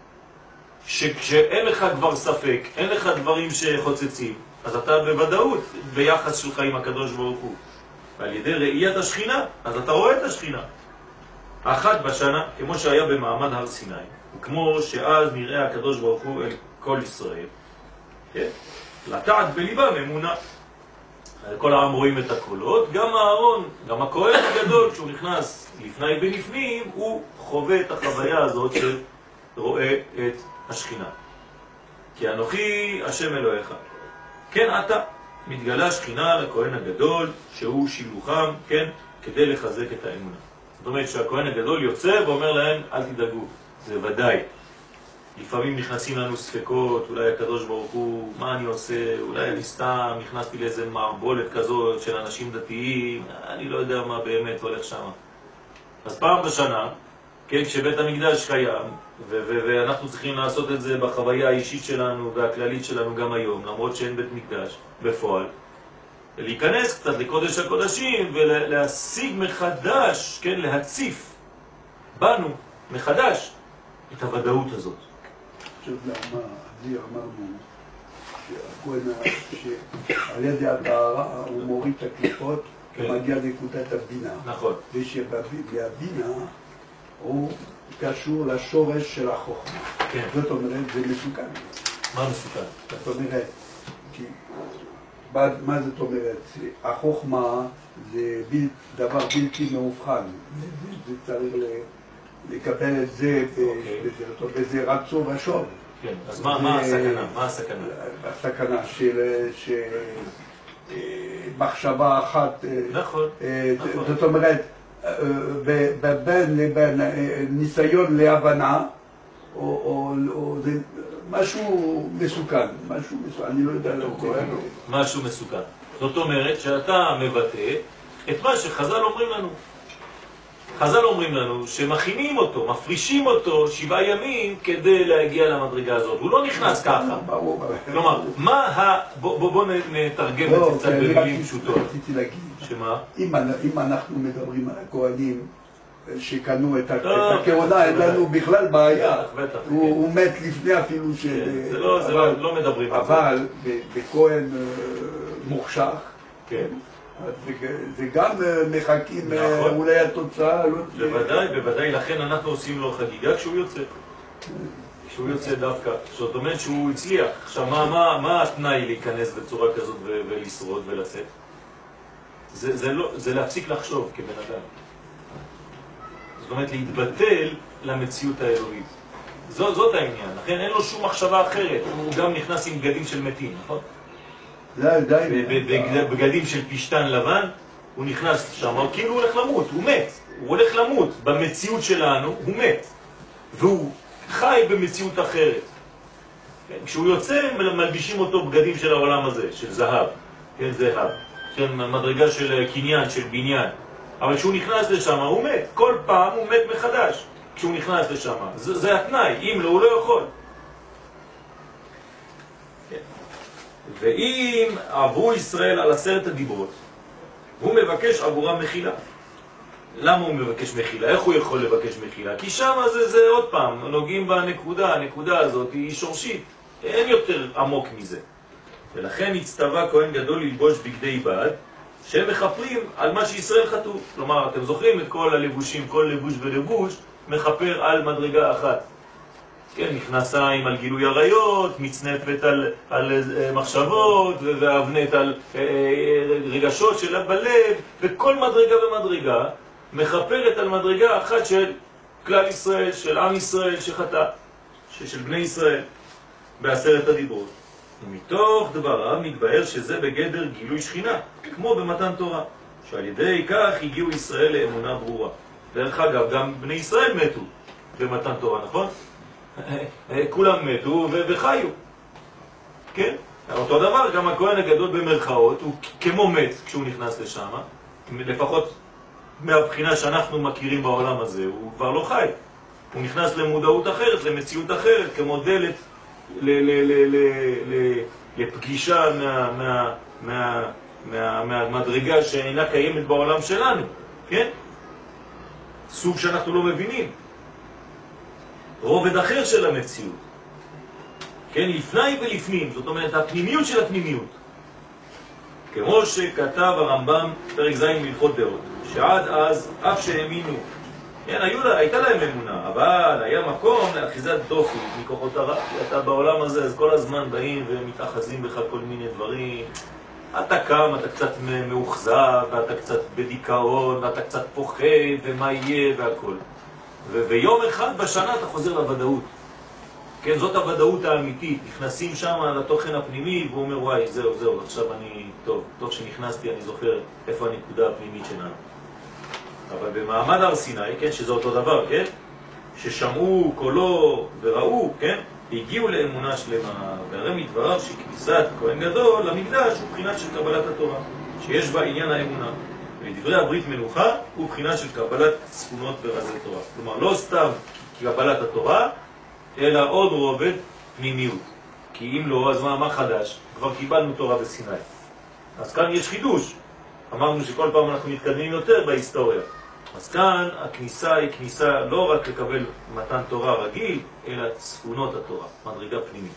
שכשאין לך כבר ספק, אין לך דברים שחוצצים, אז אתה בוודאות ביחס שלך עם הקדוש ברוך הוא. ועל ידי ראיית השכינה, אז אתה רואה את השכינה. אחת בשנה, כמו שהיה במעמד הר סיני, וכמו שאז נראה הקדוש ברוך הוא אל כל ישראל, כן? לטעת בליבם אמונה. כל העם רואים את הקולות, גם הארון, גם הכהן הגדול, כשהוא נכנס לפני בנפנים, הוא חווה את החוויה הזאת של רואה את השכינה. כי אנוכי השם אלוהיך. כן, אתה מתגלה שכינה לכהן הגדול, שהוא שילוחם, כן, כדי לחזק את האמונה. זאת אומרת שהכהן הגדול יוצא ואומר להם, אל תדאגו, זה ודאי. לפעמים נכנסים לנו ספקות, אולי הקדוש ברוך הוא, מה אני עושה? אולי אני סתם נכנסתי לאיזה מערבולת כזאת של אנשים דתיים, אני לא יודע מה באמת הולך שם. אז פעם בשנה, כן, כשבית המקדש קיים, ואנחנו צריכים לעשות את זה בחוויה האישית שלנו והכללית שלנו גם היום, למרות שאין בית מקדש בפועל, להיכנס קצת לקודש הקודשים ולהשיג מחדש, כן, להציף בנו מחדש את הוודאות הזאת. עכשיו למה, אדיר אמרנו שהכהן שעל ידי הטהרה הוא מוריד את הקליפות ומגיע לנקודת הבינה. נכון. ושבבינה הוא קשור לשורש של החוכמה. כן. זאת אומרת, זה מסוכן. מה מסוכן? זאת אומרת, כי מה זאת אומרת? החוכמה זה דבר בלתי מאובחן. זה צריך לקבל את זה וזה רצו ושוב. כן, אז מה הסכנה? מה הסכנה? הסכנה של מחשבה אחת. נכון. זאת אומרת, בין לבין ניסיון להבנה, או זה משהו מסוכן, אני לא יודע להגיד. משהו מסוכן. זאת אומרת שאתה מבטא את מה שחז"ל אומרים לנו. חז"ל אומרים לנו שמכינים אותו, מפרישים אותו 7 ימים כדי להגיע למדרגה הזאת. הוא לא נכנס ככה. כלומר, בוא נתרגם את זה קצת במילים פשוטות. רציתי להגיד, שמה? אם אנחנו מדברים על הכהנים שקנו את הכהונה, אין לנו בכלל בעיה. הוא מת לפני אפילו ש... זה לא מדברים על זה. אבל בכהן מוחשך, זה גם מחכים אולי התוצאה. בוודאי, לכן אנחנו עושים לו חגיגה כשהוא יוצא. כשהוא יוצא דווקא. זאת אומרת שהוא הצליח. עכשיו, מה התנאי להיכנס בצורה כזאת ולשרוד ולצאת? זה להפסיק לחשוב כבן אדם. זאת אומרת, להתבטל למציאות האלוהית. זאת העניין. לכן אין לו שום מחשבה אחרת. הוא גם נכנס עם בגדים של מתים, נכון? בגדים של פשטן לבן, הוא נכנס שם, כאילו הוא הולך למות, הוא מת. הוא הולך למות. במציאות שלנו הוא מת. והוא חי במציאות אחרת. כשהוא יוצא, מלבישים אותו בגדים של העולם הזה, של זהב. כן, זהב. של מדרגה של קניין, של בניין. אבל כשהוא נכנס לשם, הוא מת. כל פעם הוא מת מחדש. כשהוא נכנס לשם. זה התנאי. אם לא, הוא לא יכול. ואם עברו ישראל על 10 הדיברות, הוא מבקש עבורם מחילה. למה הוא מבקש מחילה? איך הוא יכול לבקש מחילה? כי שם זה עוד פעם, נוגעים בנקודה, הנקודה הזאת היא שורשית. אין יותר עמוק מזה. ולכן הצטווה כהן גדול ללבוש בגדי בד, שהם מחפרים על מה שישראל חטאו. כלומר, אתם זוכרים את כל הלבושים, כל לבוש ולבוש מחפר על מדרגה אחת. כן, מכנסיים על גילוי עריות, מצנפת על מחשבות, ואבנת על רגשות של בלב, וכל מדרגה ומדרגה מחפרת על מדרגה אחת של כלל ישראל, של עם ישראל שחטא, של בני ישראל, ב10 הדיברות. ומתוך דבריו מתבהר שזה בגדר גילוי שכינה, כמו במתן תורה, שעל ידי כך הגיעו ישראל לאמונה ברורה. דרך אגב, גם בני ישראל מתו במתן תורה, נכון? כולם מתו וחיו. כן? אותו דבר, גם הכהן הגדול במרכאות הוא כמו מת כשהוא נכנס לשם, לפחות מהבחינה שאנחנו מכירים בעולם הזה, הוא כבר לא חי. הוא נכנס למודעות אחרת, למציאות אחרת, כמו דלת לפגישה מהמדרגה שאינה קיימת בעולם שלנו. כן? סוג שאנחנו לא מבינים. רובד אחר של המציאות. כן, לפני ולפנים, זאת אומרת, הפנימיות של הפנימיות. כמו שכתב הרמב"ם, פרק ז' מלכות דעות, שעד אז, אף שהאמינו, כן, הייתה להם אמונה, אבל היה מקום לאחיזת דופי מכוחות הרע. אתה בעולם הזה, אז כל הזמן באים ומתאחזים בך כל מיני דברים. אתה קם, אתה קצת מאוחזב, ואתה קצת בדיכאון, ואתה קצת פוחד, ומה יהיה, והכל. ויום אחד בשנה אתה חוזר לוודאות. כן, זאת הוודאות האמיתית. נכנסים שם לתוכן הפנימי, והוא אומר, וואי, זהו, עכשיו אני, טוב שנכנסתי, אני זוכר איפה הנקודה הפנימית שלנו. אבל במעמד הר סיני, כן, שזה אותו דבר, כן, ששמעו קולו וראו, כן, הגיעו לאמונה שלמה, והרי מדבריו שכניסת כהן גדול למקדש הוא בחינת של קבלת התורה, שיש בה עניין האמונה. ודברי הברית מלוכה הוא בחינה של קבלת צפונות ורזי תורה. כלומר, לא סתם קבלת התורה, אלא עוד רובד פנימיות. כי אם לא, אז מה חדש? כבר קיבלנו תורה בסיני. אז כאן יש חידוש. אמרנו שכל פעם אנחנו מתקדמים יותר בהיסטוריה. אז כאן הכניסה היא כניסה לא רק לקבל מתן תורה רגיל, אלא צפונות התורה, מדרגה פנימית.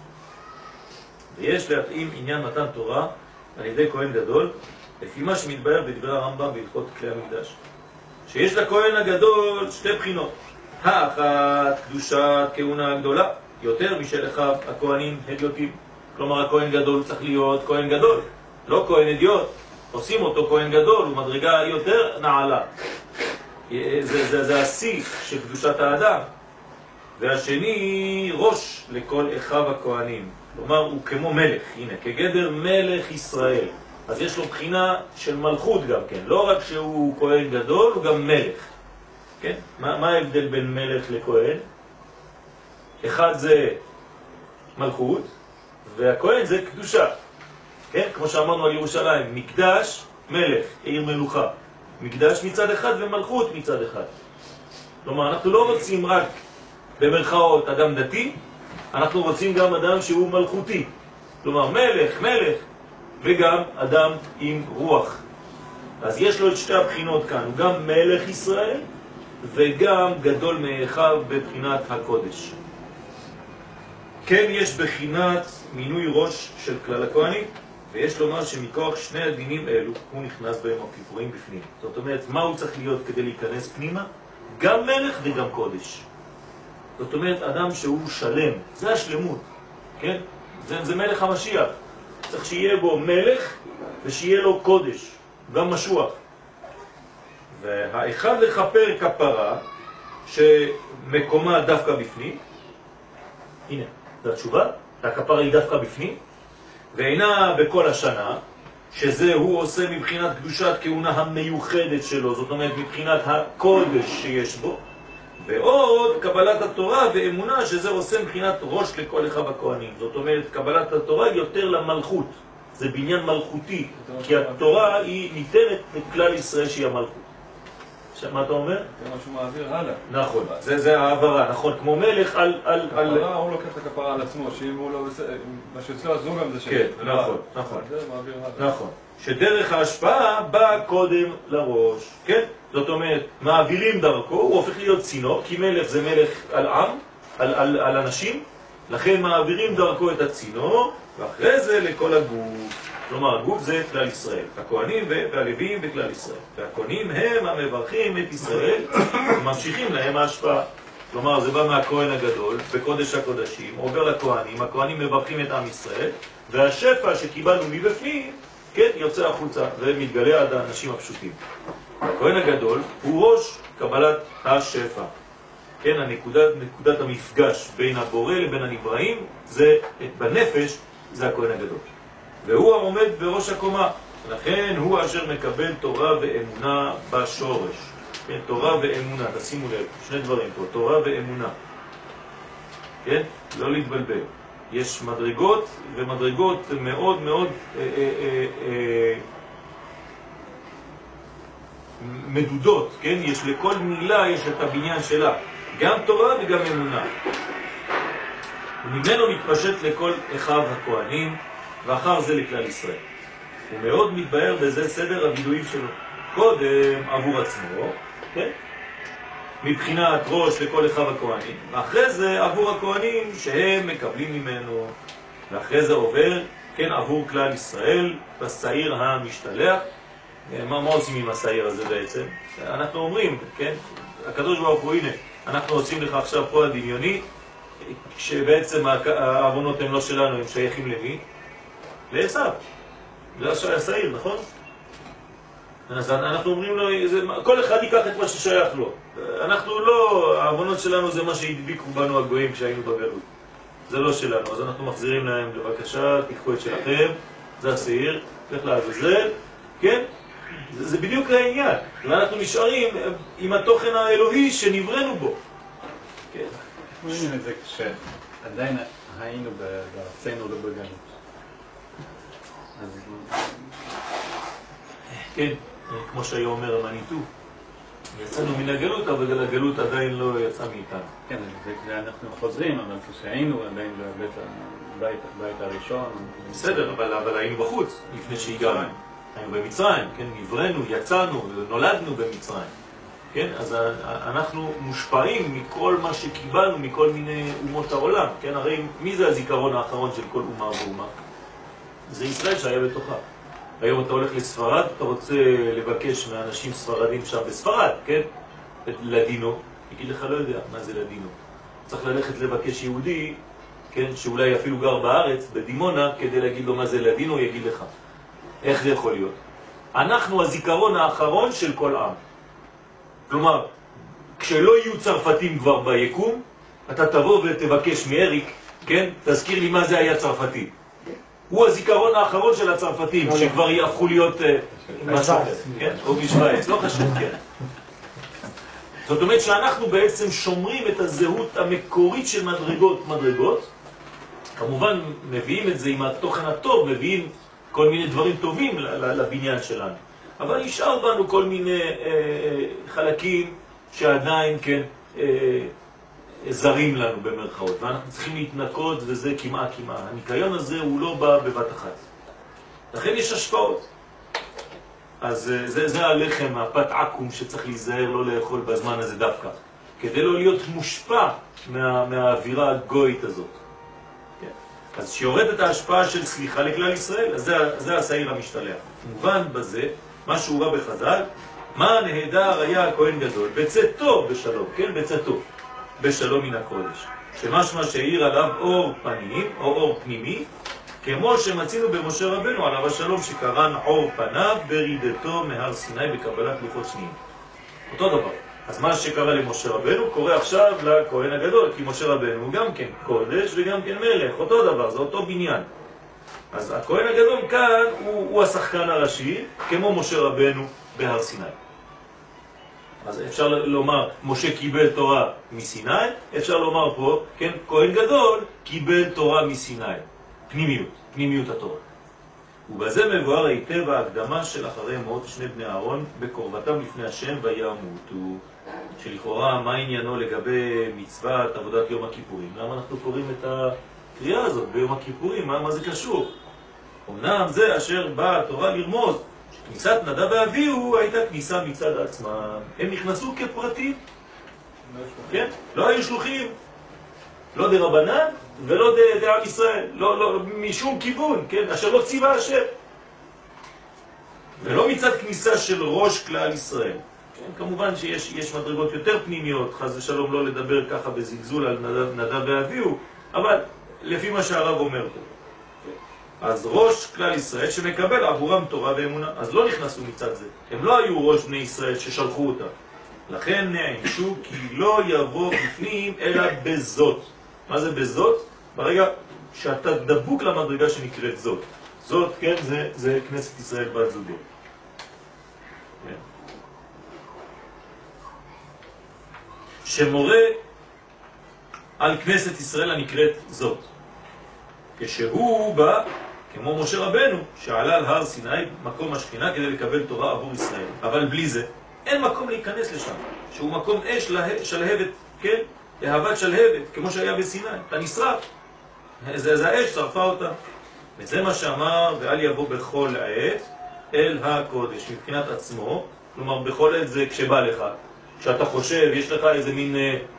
ויש להתאים עניין מתן תורה על ידי כהן גדול, לפי מה שמתבהר בדברי הרמב"ם בהלכות כלי המקדש, שיש לכהן הגדול 2 בחינות. האחת, קדושת כהונה גדולה, יותר משל אחיו הכהנים הדיוטים. כלומר, הכהן גדול צריך להיות כהן גדול, לא כהן הדיוט. עושים אותו כהן גדול, הוא מדרגה יותר נעלה. זה השיא של קדושת האדם. והשני, ראש לכל אחיו הכהנים. כלומר, הוא כמו מלך, הנה, כגדר מלך ישראל. אז יש לו בחינה של מלכות גם כן. לא רק שהוא כהן גדול, הוא גם מלך. כן? מה ההבדל בין מלך לכהן? אחד זה מלכות, והכהן זה קדושה. כן? כמו שאמרנו על ירושלים, מקדש, מלך, עיר מלוכה. מקדש מצד אחד ומלכות מצד אחד. כלומר, אנחנו לא רוצים רק במרכאות אדם דתי, אנחנו רוצים גם אדם שהוא מלכותי. כלומר, מלך, וגם אדם עם רוח. אז יש לו את שתי הבחינות כאן, הוא גם מלך ישראל וגם גדול מאחיו בבחינת הקודש. כן, יש בחינת מינוי ראש של כלל הכהנים, ויש לומר שמכוח שני הדינים אלו הוא נכנס בהם הכיפורים בפנים. זאת אומרת, מה הוא צריך להיות כדי להיכנס פנימה? גם מלך וגם קודש. זאת אומרת, אדם שהוא שלם, זה השלמות, כן? זה מלך המשיח. צריך שיהיה בו מלך ושיהיה לו קודש, גם משוח. והאחד לכפר כפרה שמקומה דווקא בפנים, הנה, זו התשובה, הכפרה היא דווקא בפנים, ואינה בכל השנה, שזה הוא עושה מבחינת קדושת כהונה המיוחדת שלו, זאת אומרת מבחינת הקודש שיש בו, ועוד קבלת התורה ואמונה, שזה עושה מבחינת ראש לכל אחד הכהנים. זאת אומרת, קבלת התורה יותר למלכות, זה בניין מלכותי, כי התורה היא ניתנת לכלל ישראל שהיא המלכות. מה אתה אומר? זה משהו מעביר הלאה. נכון, זה העברה, נכון, כמו מלך על... כפרה, הוא לוקח את הכפרה על עצמו, שאם הוא לא... מה שאצלו אז הוא גם זה שלי. כן, נכון. זה מעביר הלאה. נכון. שדרך ההשפעה באה קודם לראש, כן? זאת אומרת, מעבירים דרכו, הוא הופך להיות צינור, כי מלך זה מלך על עם, על אנשים, לכן מעבירים דרכו את הצינור, ואחרי זה לכל הגוף. כלומר, הגוף זה כלל ישראל, הכהנים והלוויים בכלל ישראל. והכהנים הם המברכים את ישראל, וממשיכים להם ההשפעה. כלומר, זה בא מהכהן הגדול, בקודש הקודשים, עובר לכהנים, הכהנים מברכים את עם ישראל, והשפע שקיבלנו מבפנים, כן, יוצא החוצה ומתגלה עד האנשים הפשוטים. הכהן הגדול הוא ראש קבלת השפע. כן, נקודת המפגש בין הבורא לבין הנבראים, זה בנפש, זה הכהן הגדול. והוא העומד בראש הקומה, לכן הוא אשר מקבל תורה ואמונה בשורש. כן, תורה ואמונה, תשימו לב, שני דברים פה, תורה ואמונה. כן, לא להתבלבל. יש מדרגות, ומדרגות מאוד מאוד מדודות, כן? יש לכל מילה, יש את הבניין שלה. גם תורה וגם אמונה. וממנו מתפשט לכל אחיו הכהנים, ואחר זה לכלל ישראל. הוא מאוד מתבהר בזה סדר הווידויים שלו. קודם עבור עצמו, כן? מבחינת ראש לכל אחיו הכהנים, ואחרי זה עבור הכהנים שהם מקבלים ממנו, ואחרי זה עובר, כן, עבור כלל ישראל, בשעיר המשתלח. מה עושים עם השעיר הזה בעצם? אנחנו אומרים, כן, הקדוש ברוך הוא, הנה, אנחנו עושים לך עכשיו פה הדמיוני, שבעצם העוונות הם לא שלנו, הם שייכים למי? לעשיו. זה השעיר, נכון? אז אנחנו אומרים לו, כל אחד ייקח את מה ששייך לו. אנחנו לא, העוונות שלנו זה מה שהדביקו בנו הגויים כשהיינו בגלות. זה לא שלנו, אז אנחנו מחזירים להם, בבקשה, תיקחו את שלכם, זה השעיר, צריך לעזאזל, כן? זה בדיוק העניין. ואנחנו נשארים עם התוכן האלוהי שנברנו בו. כן. אנחנו רואים את זה כשעדיין היינו בארצנו לא בגלות. כן, כמו שהיה אומר המניטו, יצאנו מן הגלות, אבל הגלות עדיין לא יצאה מאיתנו. כן, אנחנו חוזרים, אבל כשהיינו עדיין בבית הראשון... בסדר, אבל היינו בחוץ לפני שהגענו. היינו במצרים, כן, נברנו, יצאנו, נולדנו במצרים. כן, אז אנחנו מושפעים מכל מה שקיבלנו, מכל מיני אומות העולם. כן, הרי מי זה הזיכרון האחרון של כל אומה ואומה? זה ישראל שהיה בתוכה. היום אתה הולך לספרד, אתה רוצה לבקש מאנשים ספרדים שם בספרד, כן? לדינו, יגיד לך לא יודע מה זה לדינו. צריך ללכת לבקש יהודי, כן? שאולי אפילו גר בארץ, בדימונה, כדי להגיד לו מה זה לדינו, יגיד לך. איך זה יכול להיות? אנחנו הזיכרון האחרון של כל עם. כלומר, כשלא יהיו צרפתים כבר ביקום, אתה תבוא ותבקש מאריק, כן? תזכיר לי מה זה היה צרפתי. הוא הזיכרון האחרון של הצרפתים, שכבר יהפכו להיות משהו, כן? או בשוויץ, לא חשוב, כן? זאת אומרת שאנחנו בעצם שומרים את הזהות המקורית של מדרגות, כמובן מביאים את זה עם התוכן הטוב, מביאים כל מיני דברים טובים לבניין שלנו. אבל נשאר בנו כל מיני חלקים שעדיין כן זרים לנו במרכאות, ואנחנו צריכים להתנקות, וזה כמעט. הניקיון הזה הוא לא בא בבת אחת. לכן יש השפעות. אז זה הלחם, הפת עקום שצריך להיזהר לא לאכול בזמן הזה דווקא, כדי לא להיות מושפע מהאווירה הגויית הזאת. אז שיורדת ההשפעה של סליחה לכלל ישראל, אז זה השעיר המשתלח. מובן בזה, מה שהוא בא בחז"ל, מה נהדר היה הכהן גדול, בצאתו בשלום, כן, בצאתו בשלום מן הקודש, שמשמע שהאיר עליו אור פנים או אור פנימי, כמו שמצינו במשה רבנו עליו השלום, שקרן אור פניו ברידתו מהר סיני בקבלת לוחות שניים. אותו דבר. אז מה שקרה למשה רבנו קורה עכשיו לכהן הגדול, כי משה רבנו הוא גם כן קודש וגם כן מלך, אותו דבר, זה אותו בניין. אז הכהן הגדול כאן הוא השחקן הראשי, כמו משה רבנו בהר סיני. אז אפשר לומר, משה קיבל תורה מסיני, אפשר לומר פה, כן, כהן גדול קיבל תורה מסיני. פנימיות התורה. ובזה מבואר היטב ההקדמה של אחרי מות שני בני אהרון בקרבתם לפני השם וימותו. שלכאורה מה עניינו לגבי מצוות עבודת יום הכיפורים? למה אנחנו קוראים את הקריאה הזאת ביום הכיפורים? מה זה קשור? אמנם זה אשר באה התורה לרמוז, שכניסת נדב ואביהו הייתה כניסה מצד עצמם. הם נכנסו כפרטים, כן? לא היו שלוחים, לא דרבנן ולא דעם ישראל, לא משום כיוון, כן? אשר לא ציווה השם. ולא מצד כניסה של ראש כלל ישראל. כן, כמובן שיש מדרגות יותר פנימיות, חס ושלום לא לדבר ככה בזלזול על נדב ואביהו, אבל לפי מה שהרב אומר פה. אז ראש כלל ישראל שמקבל עבורם תורה ואמונה, אז לא נכנסו מצד זה. הם לא היו ראש בני ישראל ששלחו אותם. לכן נענשו כי לא יבוא בפנים אלא בזאת. מה זה בזאת? ברגע שאתה דבוק למדרגה שנקראת זאת. זאת, כן, זה כנסת ישראל בת זוגו. כן. שמורה על כנסת ישראל הנקראת זאת. כשהוא בא, כמו משה רבנו, שעלה על הר סיני, מקום השכינה, כדי לקבל תורה עבור ישראל. אבל בלי זה, אין מקום להיכנס לשם, שהוא מקום אש שלהבת, כן? להבת שלהבת, כמו שהיה בסיני. אתה נשרף. זה האש, שרפה אותה. וזה מה שאמר, ואל יבוא בכל עת אל הקודש, מבחינת עצמו. כלומר, בכל עת זה כשבא לך. כשאתה חושב, יש לך איזה מין,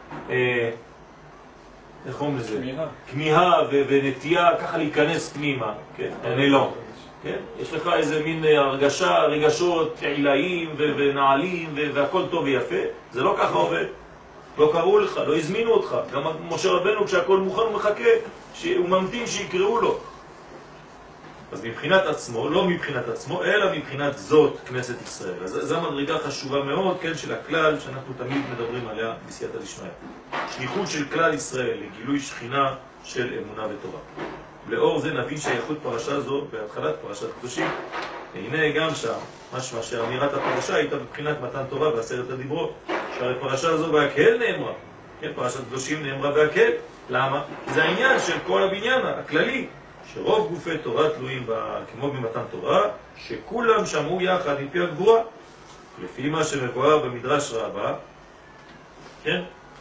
איך אומרים לזה? כמיהה ונטייה, ככה להיכנס פנימה. כן, אני לא. כן? יש לך איזה מין הרגשה, רגשות עילאיים ונעלים והכל טוב ויפה. זה לא ככה עובד. לא קראו לך, לא הזמינו אותך. גם משה רבנו כשהכל מוכן הוא מחכה, הוא ממתין שיקראו לו. אז מבחינת עצמו, לא מבחינת עצמו, אלא מבחינת זאת כנסת ישראל. אז זו מדרגה חשובה מאוד, כן, של הכלל שאנחנו תמיד מדברים עליה בסייעתא דשמיא. שליחות של כלל ישראל לגילוי שכינה של אמונה ותורה. לאור זה נבין שייכות פרשה זו בהתחלת פרשת קדושים. הנה גם שם, משמע שאמירת הפרשה הייתה בבחינת מתן תורה ועשרת הדיברות. שהרי פרשה זו בהקהל נאמרה. כן, פרשת קדושים נאמרה בהקהל. למה? זה העניין של כל הבניין הכללי. שרוב גופי תורה תלויים כמו במתן תורה, שכולם שמעו יחד מפי הגבורה, לפי מה שמבואר במדרש רבה, כן?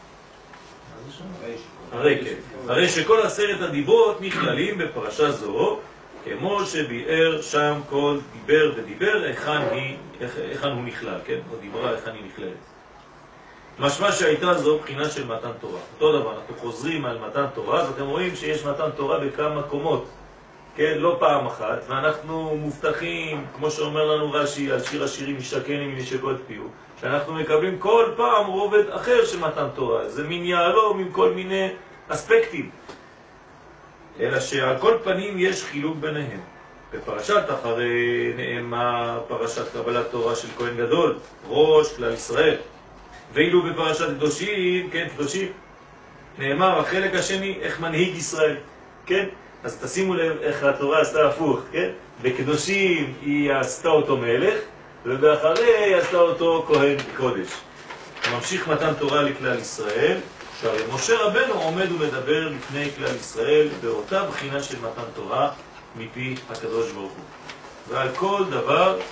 הרי שכל עשרת הדיברות נכללים בפרשה זו, כמו שביאר שם כל דיבר ודיבר, היכן הוא נכלל, כן? או דיברה, היכן היא נכללת. משמע שהייתה זו בחינה של מתן תורה. אותו דבר, אנחנו חוזרים על מתן תורה, אז אתם רואים שיש מתן תורה בכמה קומות, כן? לא פעם אחת, ואנחנו מובטחים, כמו שאומר לנו רש"י, על שיר השירים משקני מנשקות פיו, שאנחנו מקבלים כל פעם רובד אחר של מתן תורה. זה מין יעלום עם כל מיני אספקטים. אלא שעל כל פנים יש חילוק ביניהם. בפרשת אחרי נאמר פרשת קבלת תורה של כהן גדול, ראש כלל ישראל. ואילו בפרשת קדושים, כן, קדושים, נאמר החלק השני, איך מנהיג ישראל, כן? אז תשימו לב איך התורה עשתה הפוך, כן? בקדושים היא עשתה אותו מלך, ובאחרי היא עשתה אותו כהן קודש. ממשיך מתן תורה לכלל ישראל, שהרי משה רבנו עומד ומדבר לפני כלל ישראל, באותה בחינה של מתן תורה מפי הקדוש ברוך הוא. ועל כל דבר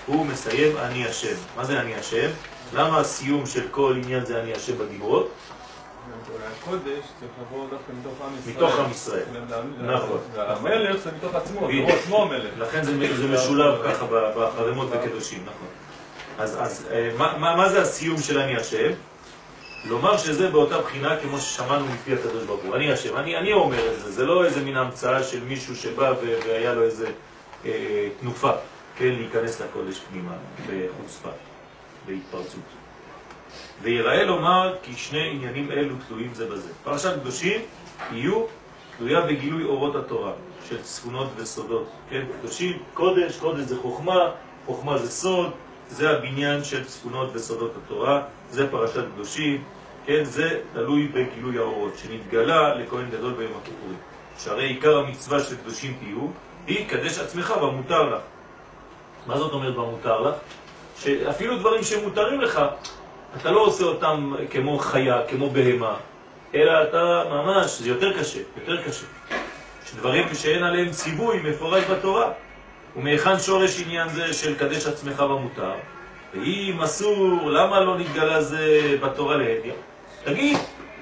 הוא מסיים אני השם. מה זה אני השם? למה הסיום של כל עניין זה אני השם בדיברות? הקודש צריך לבוא דווקא מתוך עם ישראל. מתוך עם ישראל. נכון. המלך זה מתוך עצמו, הוא עצמו המלך. לכן זה משולב ככה בחרמות וקדושים, נכון. אז מה זה הסיום של אני השם? לומר שזה באותה בחינה כמו ששמענו מפי הקדוש ברוך הוא. אני השם, אני אומר את זה, זה לא איזה מין המצאה של מישהו שבא והיה לו איזה תנופה, כן, להיכנס לקודש פנימה בחוצפה, בהתפרצות. ויראה לומר כי שני עניינים אלו תלויים זה בזה. פרשת קדושים יהיו תלויה בגילוי אורות התורה של צפונות וסודות, כן, קדושים, קודש, קודש זה חוכמה, חוכמה זה סוד, זה הבניין של צפונות וסודות התורה, זה פרשת קדושים, כן, זה תלוי בגילוי האורות שנתגלה לכהן גדול ביום הכיפורים. שהרי עיקר המצווה של קדושים תהיו היא קדש עצמך במותר לך. מה זאת אומרת במותר לך? שאפילו דברים שמותרים לך אתה לא עושה אותם כמו חיה, כמו בהמה, אלא אתה ממש, זה יותר קשה, יותר קשה. שדברים שאין עליהם ציווי מפורש בתורה. ומאחן שורש עניין זה של קדש עצמך במותר, ואם אסור, למה לא נתגלה זה בתורה להדיא? תגיד,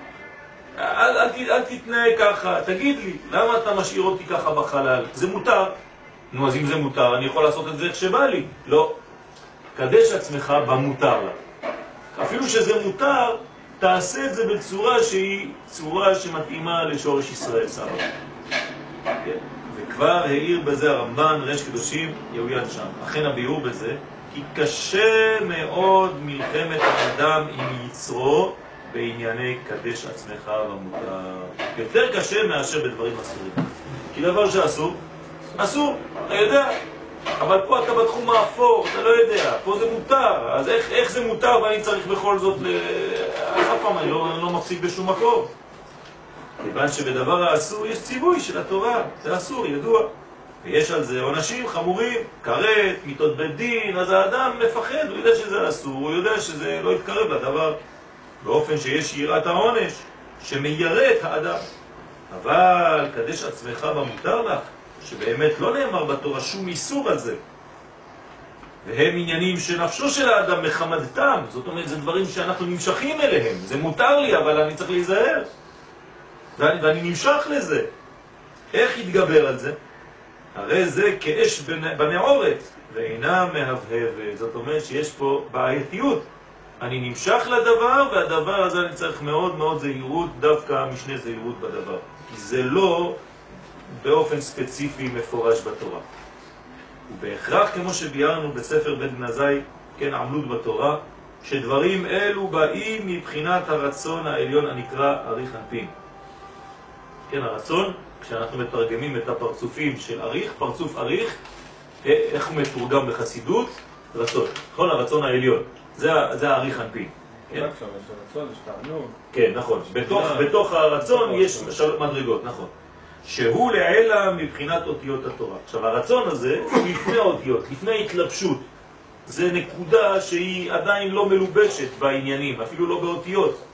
אל תתנהג ככה, תגיד לי, למה אתה משאיר אותי ככה בחלל? זה מותר. נו, אז אם זה מותר, אני יכול לעשות את זה איך שבא לי. לא. קדש עצמך במותר לה. אפילו שזה מותר, תעשה את זה בצורה שהיא צורה שמתאימה לשורש ישראל סבא. כן? וכבר העיר בזה הרמב"ן, רש קדושים, יהויין שם. אכן הביאור בזה, כי קשה מאוד מלחמת האדם עם יצרו בענייני קדש עצמך במותר. יותר קשה מאשר בדברים אסורים. כי דבר שאסור, אסור, אתה יודע. אבל פה אתה בתחום האפור, אתה לא יודע, פה זה מותר, אז איך זה מותר ואני צריך בכל זאת אף פעם אני לא מפסיק בשום מקום. כיוון שבדבר האסור יש ציווי של התורה, זה אסור, ידוע. ויש על זה עונשים חמורים, כרת, מיתות בית דין, אז האדם מפחד, הוא יודע שזה אסור, הוא יודע שזה לא יתקרב לדבר, באופן שיש יראת העונש, שמיירא את האדם. אבל קדש עצמך במותר לך, שבאמת לא נאמר בתורה שום איסור על זה. והם עניינים שנפשו של האדם מחמדתם, זאת אומרת, זה דברים שאנחנו נמשכים אליהם. זה מותר לי, אבל אני צריך להיזהר. ואני נמשך לזה. איך יתגבר על זה? הרי זה כאש בנעורת, ואינה מהבהבת. זאת אומרת שיש פה בעייתיות. אני נמשך לדבר, והדבר הזה אני צריך מאוד מאוד זהירות, דווקא משנה זהירות בדבר. כי זה לא באופן ספציפי מפורש בתורה. ובהכרח כמו שביארנו בספר בית גנזי, כן, עמלות בתורה, שדברים אלו באים מבחינת הרצון העליון הנקרא אריך אנפין. כן, הרצון, כשאנחנו מתרגמים את הפרצופים של אריך, פרצוף אריך, איך הוא מתורגם בחסידות? רצון. נכון, הרצון העליון. זה האריך אנפין. כן? עכשיו יש הרצון, יש תענוג. כן, נכון. בתוך הרצון יש מדרגות, נכון. שהוא לעלה מבחינת אותיות התורה. עכשיו, הרצון הזה הוא לפני האותיות, לפני התלבשות. זה נקודה שהיא עדיין לא מלובשת בעניינים, אפילו לא באותיות.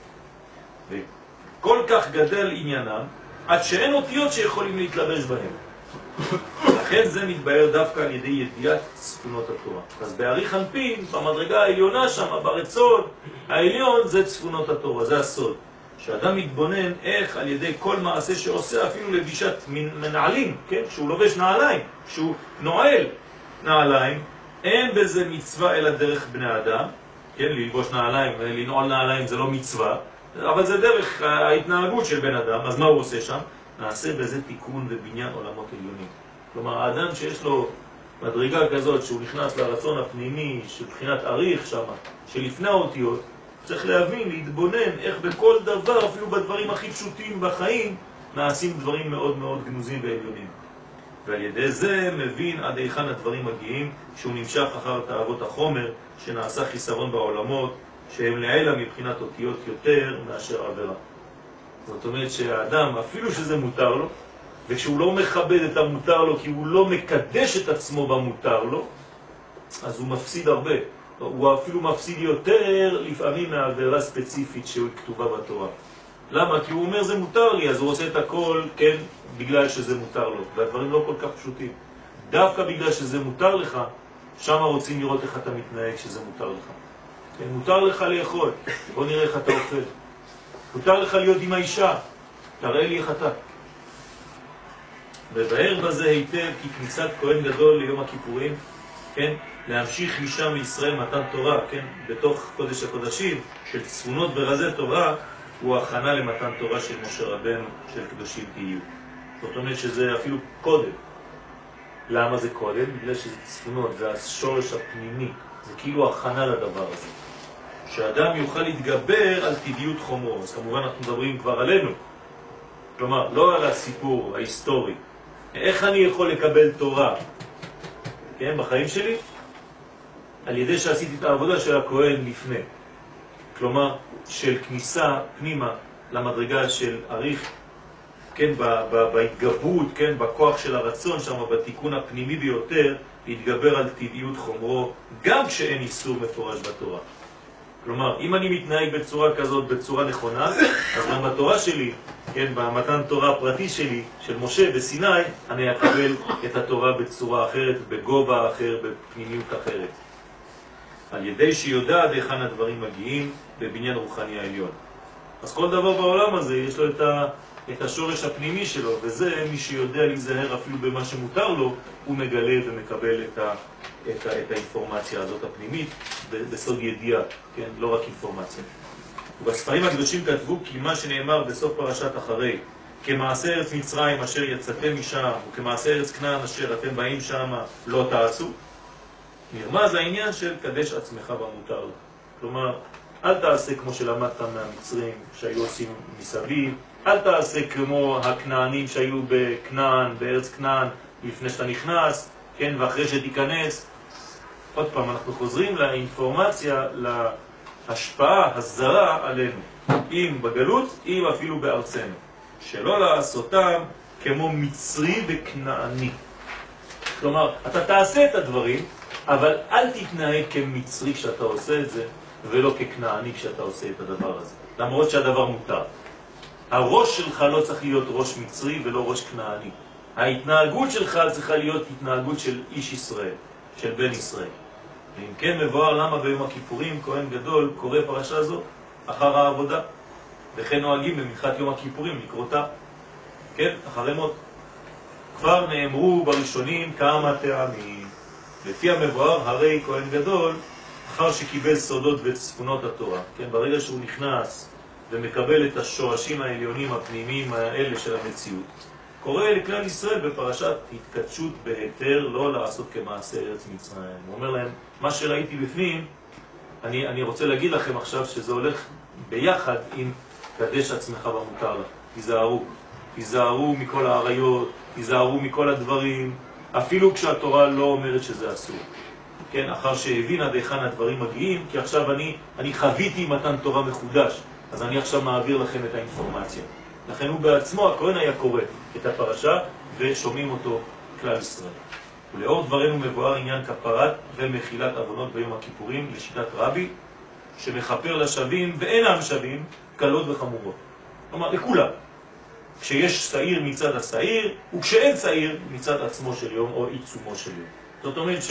וכל כך גדל עניינם, עד שאין אותיות שיכולים להתלבש בהם. לכן זה מתבהר דווקא על ידי ידיעת צפונות התורה. אז באריך אנפין, במדרגה העליונה שם, ברצון העליון, זה צפונות התורה, זה הסוד. שאדם מתבונן איך על ידי כל מעשה שעושה, אפילו לבישת מנעלים, כן? כשהוא לובש נעליים, כשהוא נועל נעליים, אין בזה מצווה אלא דרך בני אדם, כן? ללבוש נעליים, לנעול נעליים זה לא מצווה, אבל זה דרך ההתנהגות של בן אדם. אז מה הוא עושה שם? נעשה בזה תיקון ובניין עולמות עליונים. כלומר, האדם שיש לו מדרגה כזאת, שהוא נכנס לרצון הפנימי של בחינת אריך שם, שלפני האותיות, צריך להבין, להתבונן איך בכל דבר, אפילו בדברים הכי פשוטים בחיים, נעשים דברים מאוד מאוד גנוזים ועליונים. ועל ידי זה מבין עד היכן הדברים מגיעים, שהוא נמשך אחר תאוות החומר, שנעשה חיסרון בעולמות, שהם לעילה מבחינת אותיות יותר מאשר עבירה. זאת אומרת שהאדם, אפילו שזה מותר לו, וכשהוא לא מכבד את המותר לו, כי הוא לא מקדש את עצמו במותר לו, אז הוא מפסיד הרבה. הוא אפילו מפסיד יותר לפעמים מהעבירה ספציפית שהוא כתובה בתורה. למה? כי הוא אומר זה מותר לי, אז הוא עושה את הכל, כן, בגלל שזה מותר לו. והדברים לא כל כך פשוטים. דווקא בגלל שזה מותר לך, שם רוצים לראות איך אתה מתנהג שזה מותר לך. כן, מותר לך לאכול, בוא נראה איך אתה אוכל. מותר לך להיות עם האישה, תראה לי איך אתה. ובהר בזה היטב כי כניסת כהן גדול ליום הכיפורים, כן, להמשיך משם מישראל מתן תורה, כן, בתוך קודש הקודשים של צפונות ברזי תורה, הוא הכנה למתן תורה של משה רבנו, של קדושים תהיו. זאת אומרת שזה אפילו קודם. למה זה קודם? בגלל שזה צפונות, זה השורש הפנימי, זה כאילו הכנה לדבר הזה. שאדם יוכל להתגבר על טבעיות חומרו. אז כמובן אנחנו מדברים כבר עלינו. כלומר, לא על הסיפור ההיסטורי. איך אני יכול לקבל תורה? כן, בחיים שלי? על ידי שעשיתי את העבודה של הכהן לפני. כלומר, של כניסה פנימה למדרגה של עריך, כן, בהתגברות, כן, בכוח של הרצון שם, בתיקון הפנימי ביותר, להתגבר על טבעיות חומרו, גם כשאין איסור מפורש בתורה. כלומר, אם אני מתנהג בצורה כזאת, בצורה נכונה, אז גם בתורה שלי, כן, במתן תורה הפרטי שלי, של משה בסיני, אני אקבל את התורה בצורה אחרת, בגובה אחר, בפנימיות אחרת. על ידי שיודע היכן הדברים מגיעים בבניין רוחני העליון. אז כל דבר בעולם הזה יש לו את השורש הפנימי שלו, וזה מי שיודע להיזהר אפילו במה שמותר לו, הוא מגלה ומקבל את האינפורמציה הזאת הפנימית בסוד ידיעה, כן? לא רק אינפורמציה. ובספרים הקדושים כתבו כי מה שנאמר בסוף פרשת אחרי, כמעשה ארץ מצרים אשר יצאתם משם, וכמעשה ארץ כנען אשר אתם באים שם, לא תעשו. נרמז העניין של קדש עצמך במותר לך. כלומר, אל תעשה כמו שלמדת מהמצרים שהיו עושים מסביב, אל תעשה כמו הכנענים שהיו בכנען, בארץ כנען, לפני שאתה נכנס, כן, ואחרי שתיכנס. עוד פעם, אנחנו חוזרים לאינפורמציה, להשפעה הזרה עלינו, אם בגלות, אם אפילו בארצנו. שלא לעשותם כמו מצרי וכנעני. כלומר, אתה תעשה את הדברים, אבל אל תתנהג כמצרי כשאתה עושה את זה, ולא ככנעני כשאתה עושה את הדבר הזה. למרות שהדבר מותר. הראש שלך לא צריך להיות ראש מצרי ולא ראש כנעני. ההתנהגות שלך צריכה להיות התנהגות של איש ישראל, של בן ישראל. ואם כן מבואר למה ביום הכיפורים כהן גדול קורא פרשה זו אחר העבודה. וכן נוהגים במנחת יום הכיפורים לקרותה, כן, אחרי מות. כבר נאמרו בראשונים כמה טעמים. לפי המבואר הרי כהן גדול אחר שקיבל סודות וצפונות התורה, כן, ברגע שהוא נכנס ומקבל את השורשים העליונים הפנימיים האלה של המציאות, קורא לכלל ישראל בפרשת התקדשות בהיתר לא לעשות כמעשה ארץ מצרים. הוא אומר להם, מה שראיתי בפנים, אני רוצה להגיד לכם עכשיו שזה הולך ביחד עם קדש עצמך במותר לך. תיזהרו, תיזהרו מכל העריות, תיזהרו מכל הדברים, אפילו כשהתורה לא אומרת שזה אסור. כן, אחר שהבין עד היכן הדברים מגיעים, כי עכשיו אני חוויתי מתן תורה מחודש, אז אני עכשיו מעביר לכם את האינפורמציה. לכן הוא בעצמו, הכהן היה קורא את הפרשה ושומעים אותו כלל ישראל. ולאור דברנו מבואר עניין כפרת ומחילת עוונות ביום הכיפורים לשיטת רבי, שמחפר לשווים ואינם שווים קלות וחמורות. כלומר, לכולם. כשיש צעיר מצד הצעיר, וכשאין צעיר מצד עצמו של יום או עיצומו של יום. זאת אומרת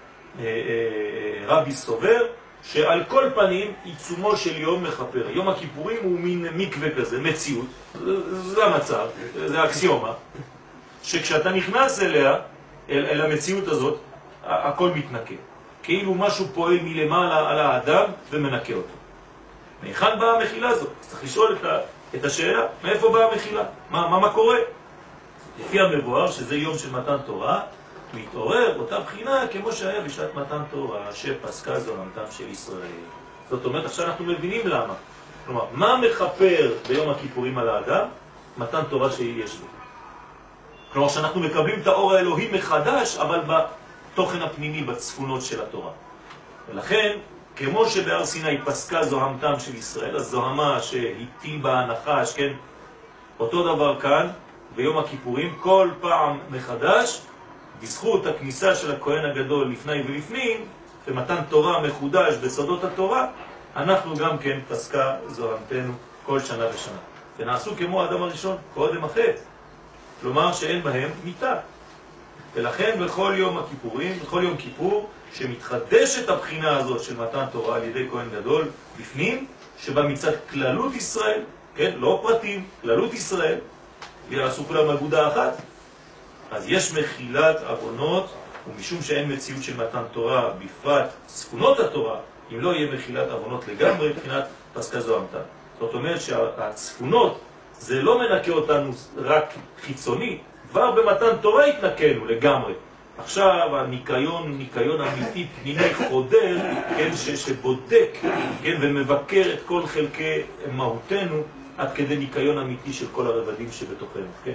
שרבי סובר שעל כל פנים עיצומו של יום מחפר. יום הכיפורים הוא מין מקווה כזה, מציאות, זה המצב, זה האקסיומה, שכשאתה נכנס אליה, אל המציאות הזאת, הכל מתנקה. כאילו משהו פועל מלמעלה על האדם ומנקה אותו. מהיכן באה המחילה הזאת? צריך לשאול את השאלה, מאיפה באה המחילה? מה קורה? לפי המבואר שזה יום של מתן תורה, מתעורר אותה בחינה כמו שהיה בשעת מתן תורה שפסקה זונמתם של ישראל. זאת אומרת, עכשיו אנחנו מבינים למה. כלומר, מה מחפר ביום הכיפורים על האדם? מתן תורה שיש לו. כלומר, שאנחנו מקבלים את האור האלוהי מחדש, אבל בתוכן הפנימי, בצפונות של התורה. ולכן, כמו שבהר סיני פסקה זוהמתם של ישראל, הזוהמה שהטיל בה הנחש, כן? אותו דבר כאן, ביום הכיפורים, כל פעם מחדש, בזכות הכניסה של הכהן הגדול לפני ולפנים, ומתן תורה מחודש בסודות התורה, אנחנו גם כן פסקה זוהמתנו כל שנה ושנה. ונעשו כמו האדם הראשון, קודם החטא. כלומר שאין בהם מיטה. ולכן בכל יום הכיפורים, בכל יום כיפור, שמתחדשת הבחינה הזאת של מתן תורה על ידי כהן גדול בפנים, שבה מצד כללות ישראל, כן, לא פרטים, כללות ישראל, ויעשו כולם אגודה אחת, אז יש מחילת עוונות, ומשום שאין מציאות של מתן תורה, בפרט צפונות התורה, אם לא יהיה מחילת עוונות לגמרי, מבחינת פסקה זו המתן. זאת אומרת שהצפונות, זה לא מנקה אותנו רק חיצוני, כבר במתן תורה התנקנו לגמרי. עכשיו הניקיון, ניקיון אמיתי פנימי חודר, כן, שבודק, כן, ומבקר את כל חלקי מהותנו, עד כדי ניקיון אמיתי של כל הרבדים שבתוכנו, כן?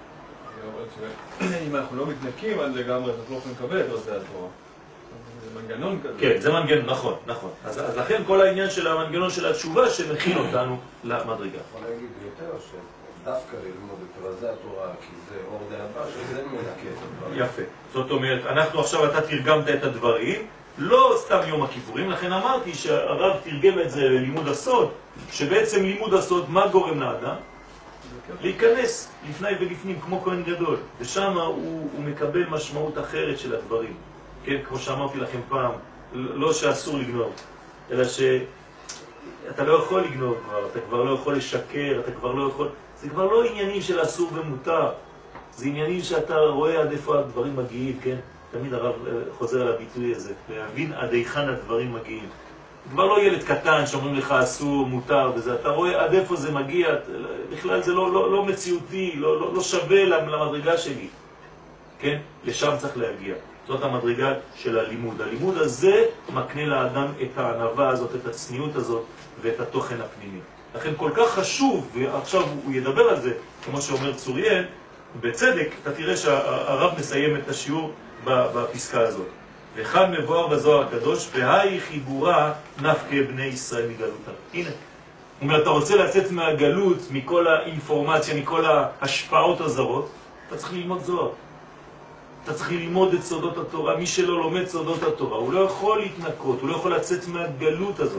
אם אנחנו לא מתנקים על לגמרי, אנחנו לא יכולים לקבל את עושי התורה. זה מנגנון כזה. כן, זה מנגנון, נכון, נכון. אז לכן כל העניין של המנגנון של התשובה שמכין אותנו למדרגה. יכול להגיד יותר שדווקא ללמוד את רזי התורה, כי זה אור די הבא, שזה מנקה את הדברים. יפה. זאת אומרת, אנחנו עכשיו, אתה תרגמת את הדברים, לא סתם יום הכיפורים, לכן אמרתי שהרב תרגם את זה ללימוד הסוד, שבעצם לימוד הסוד, מה גורם לאדם? להיכנס לפני ולפנים כמו כהן גדול, ושם הוא מקבל משמעות אחרת של הדברים. כן, כמו שאמרתי לכם פעם, לא שאסור לגנוב, אלא שאתה לא יכול לגנוב כבר, אתה כבר לא יכול לשקר, אתה כבר לא יכול... זה כבר לא עניינים של אסור ומותר, זה עניינים שאתה רואה עד איפה הדברים מגיעים, כן? תמיד הרב חוזר על הביטוי הזה, להבין עד היכן הדברים מגיעים. כבר לא ילד קטן שאומרים לך אסור, מותר וזה, אתה רואה עד איפה זה מגיע, בכלל זה לא מציאותי, לא שווה למדרגה שלי, כן? לשם צריך להגיע. זאת המדרגה של הלימוד. הלימוד הזה מקנה לאדם את הענווה הזאת, את הצניעות הזאת ואת התוכן הפנימי. לכן כל כך חשוב, ועכשיו הוא ידבר על זה, כמו שאומר צוריאל, בצדק, אתה תראה שהרב מסיים את השיעור בפסקה הזאת. וכאן מבואר בזוהר הקדוש, והי חיבורה נפקה בני ישראל מגלותה. הנה, הוא אומר, אתה רוצה לצאת מהגלות, מכל האינפורמציה, מכל ההשפעות הזרות, אתה צריך ללמוד זוהר. אתה צריך ללמוד את סודות התורה. מי שלא לומד סודות התורה, הוא לא יכול להתנקות, הוא לא יכול לצאת מהגלות הזאת.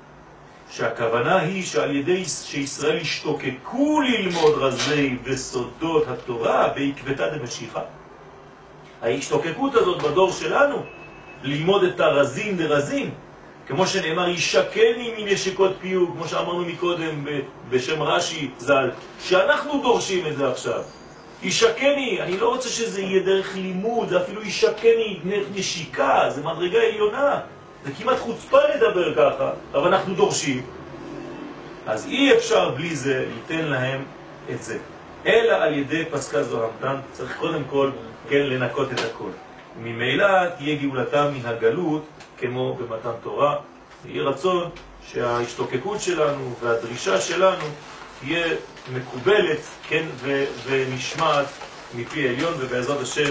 שהכוונה היא שעל ידי שישראל השתוקקו ללמוד רזי וסודות התורה בעקבתא דמשיחא. ההשתוקקות הזאת בדור שלנו, ללמוד את הרזים דרזים, כמו שנאמר, ישקני מנשיקות פיו, כמו שאמרנו מקודם בשם רש"י ז"ל, שאנחנו דורשים את זה עכשיו. ישקני, אני לא רוצה שזה יהיה דרך לימוד, זה אפילו ישקני, דרך נשיקה, זה מדרגה עליונה. זה כמעט חוצפה לדבר ככה, אבל אנחנו דורשים. אז אי אפשר בלי זה ליתן להם את זה. אלא על ידי פסקה זו המתן, צריך קודם כל כן לנקות את הכל. ממילא תהיה גאולתם מן הגלות כמו במתן תורה. יהיה רצון שההשתוקקות שלנו והדרישה שלנו תהיה מקובלת, כן, ונשמעת מפי עליון, ובעזרת השם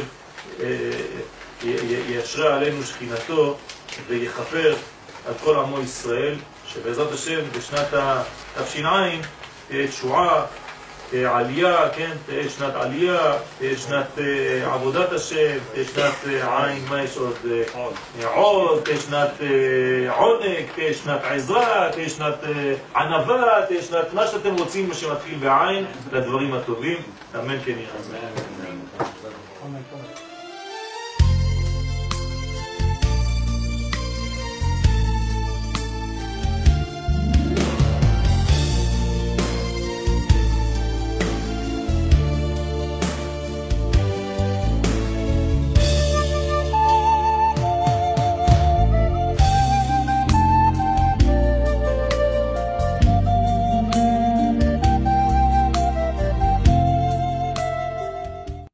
ישרה עלינו שכינתו ויחפר על כל עמו ישראל, שבעזרת השם בשנת התש"ע תהיה תשועה, תהיה עלייה, כן, תהיה שנת עלייה, תהיה שנת עבודת השם, תהיה שנת עין, מה יש עוד? עוד, תהיה שנת עונג, תהיה שנת עזרה, תהיה שנת ענווה, תהיה שנת מה שאתם רוצים שמתחיל בעין לדברים הטובים. אמן כן יראה.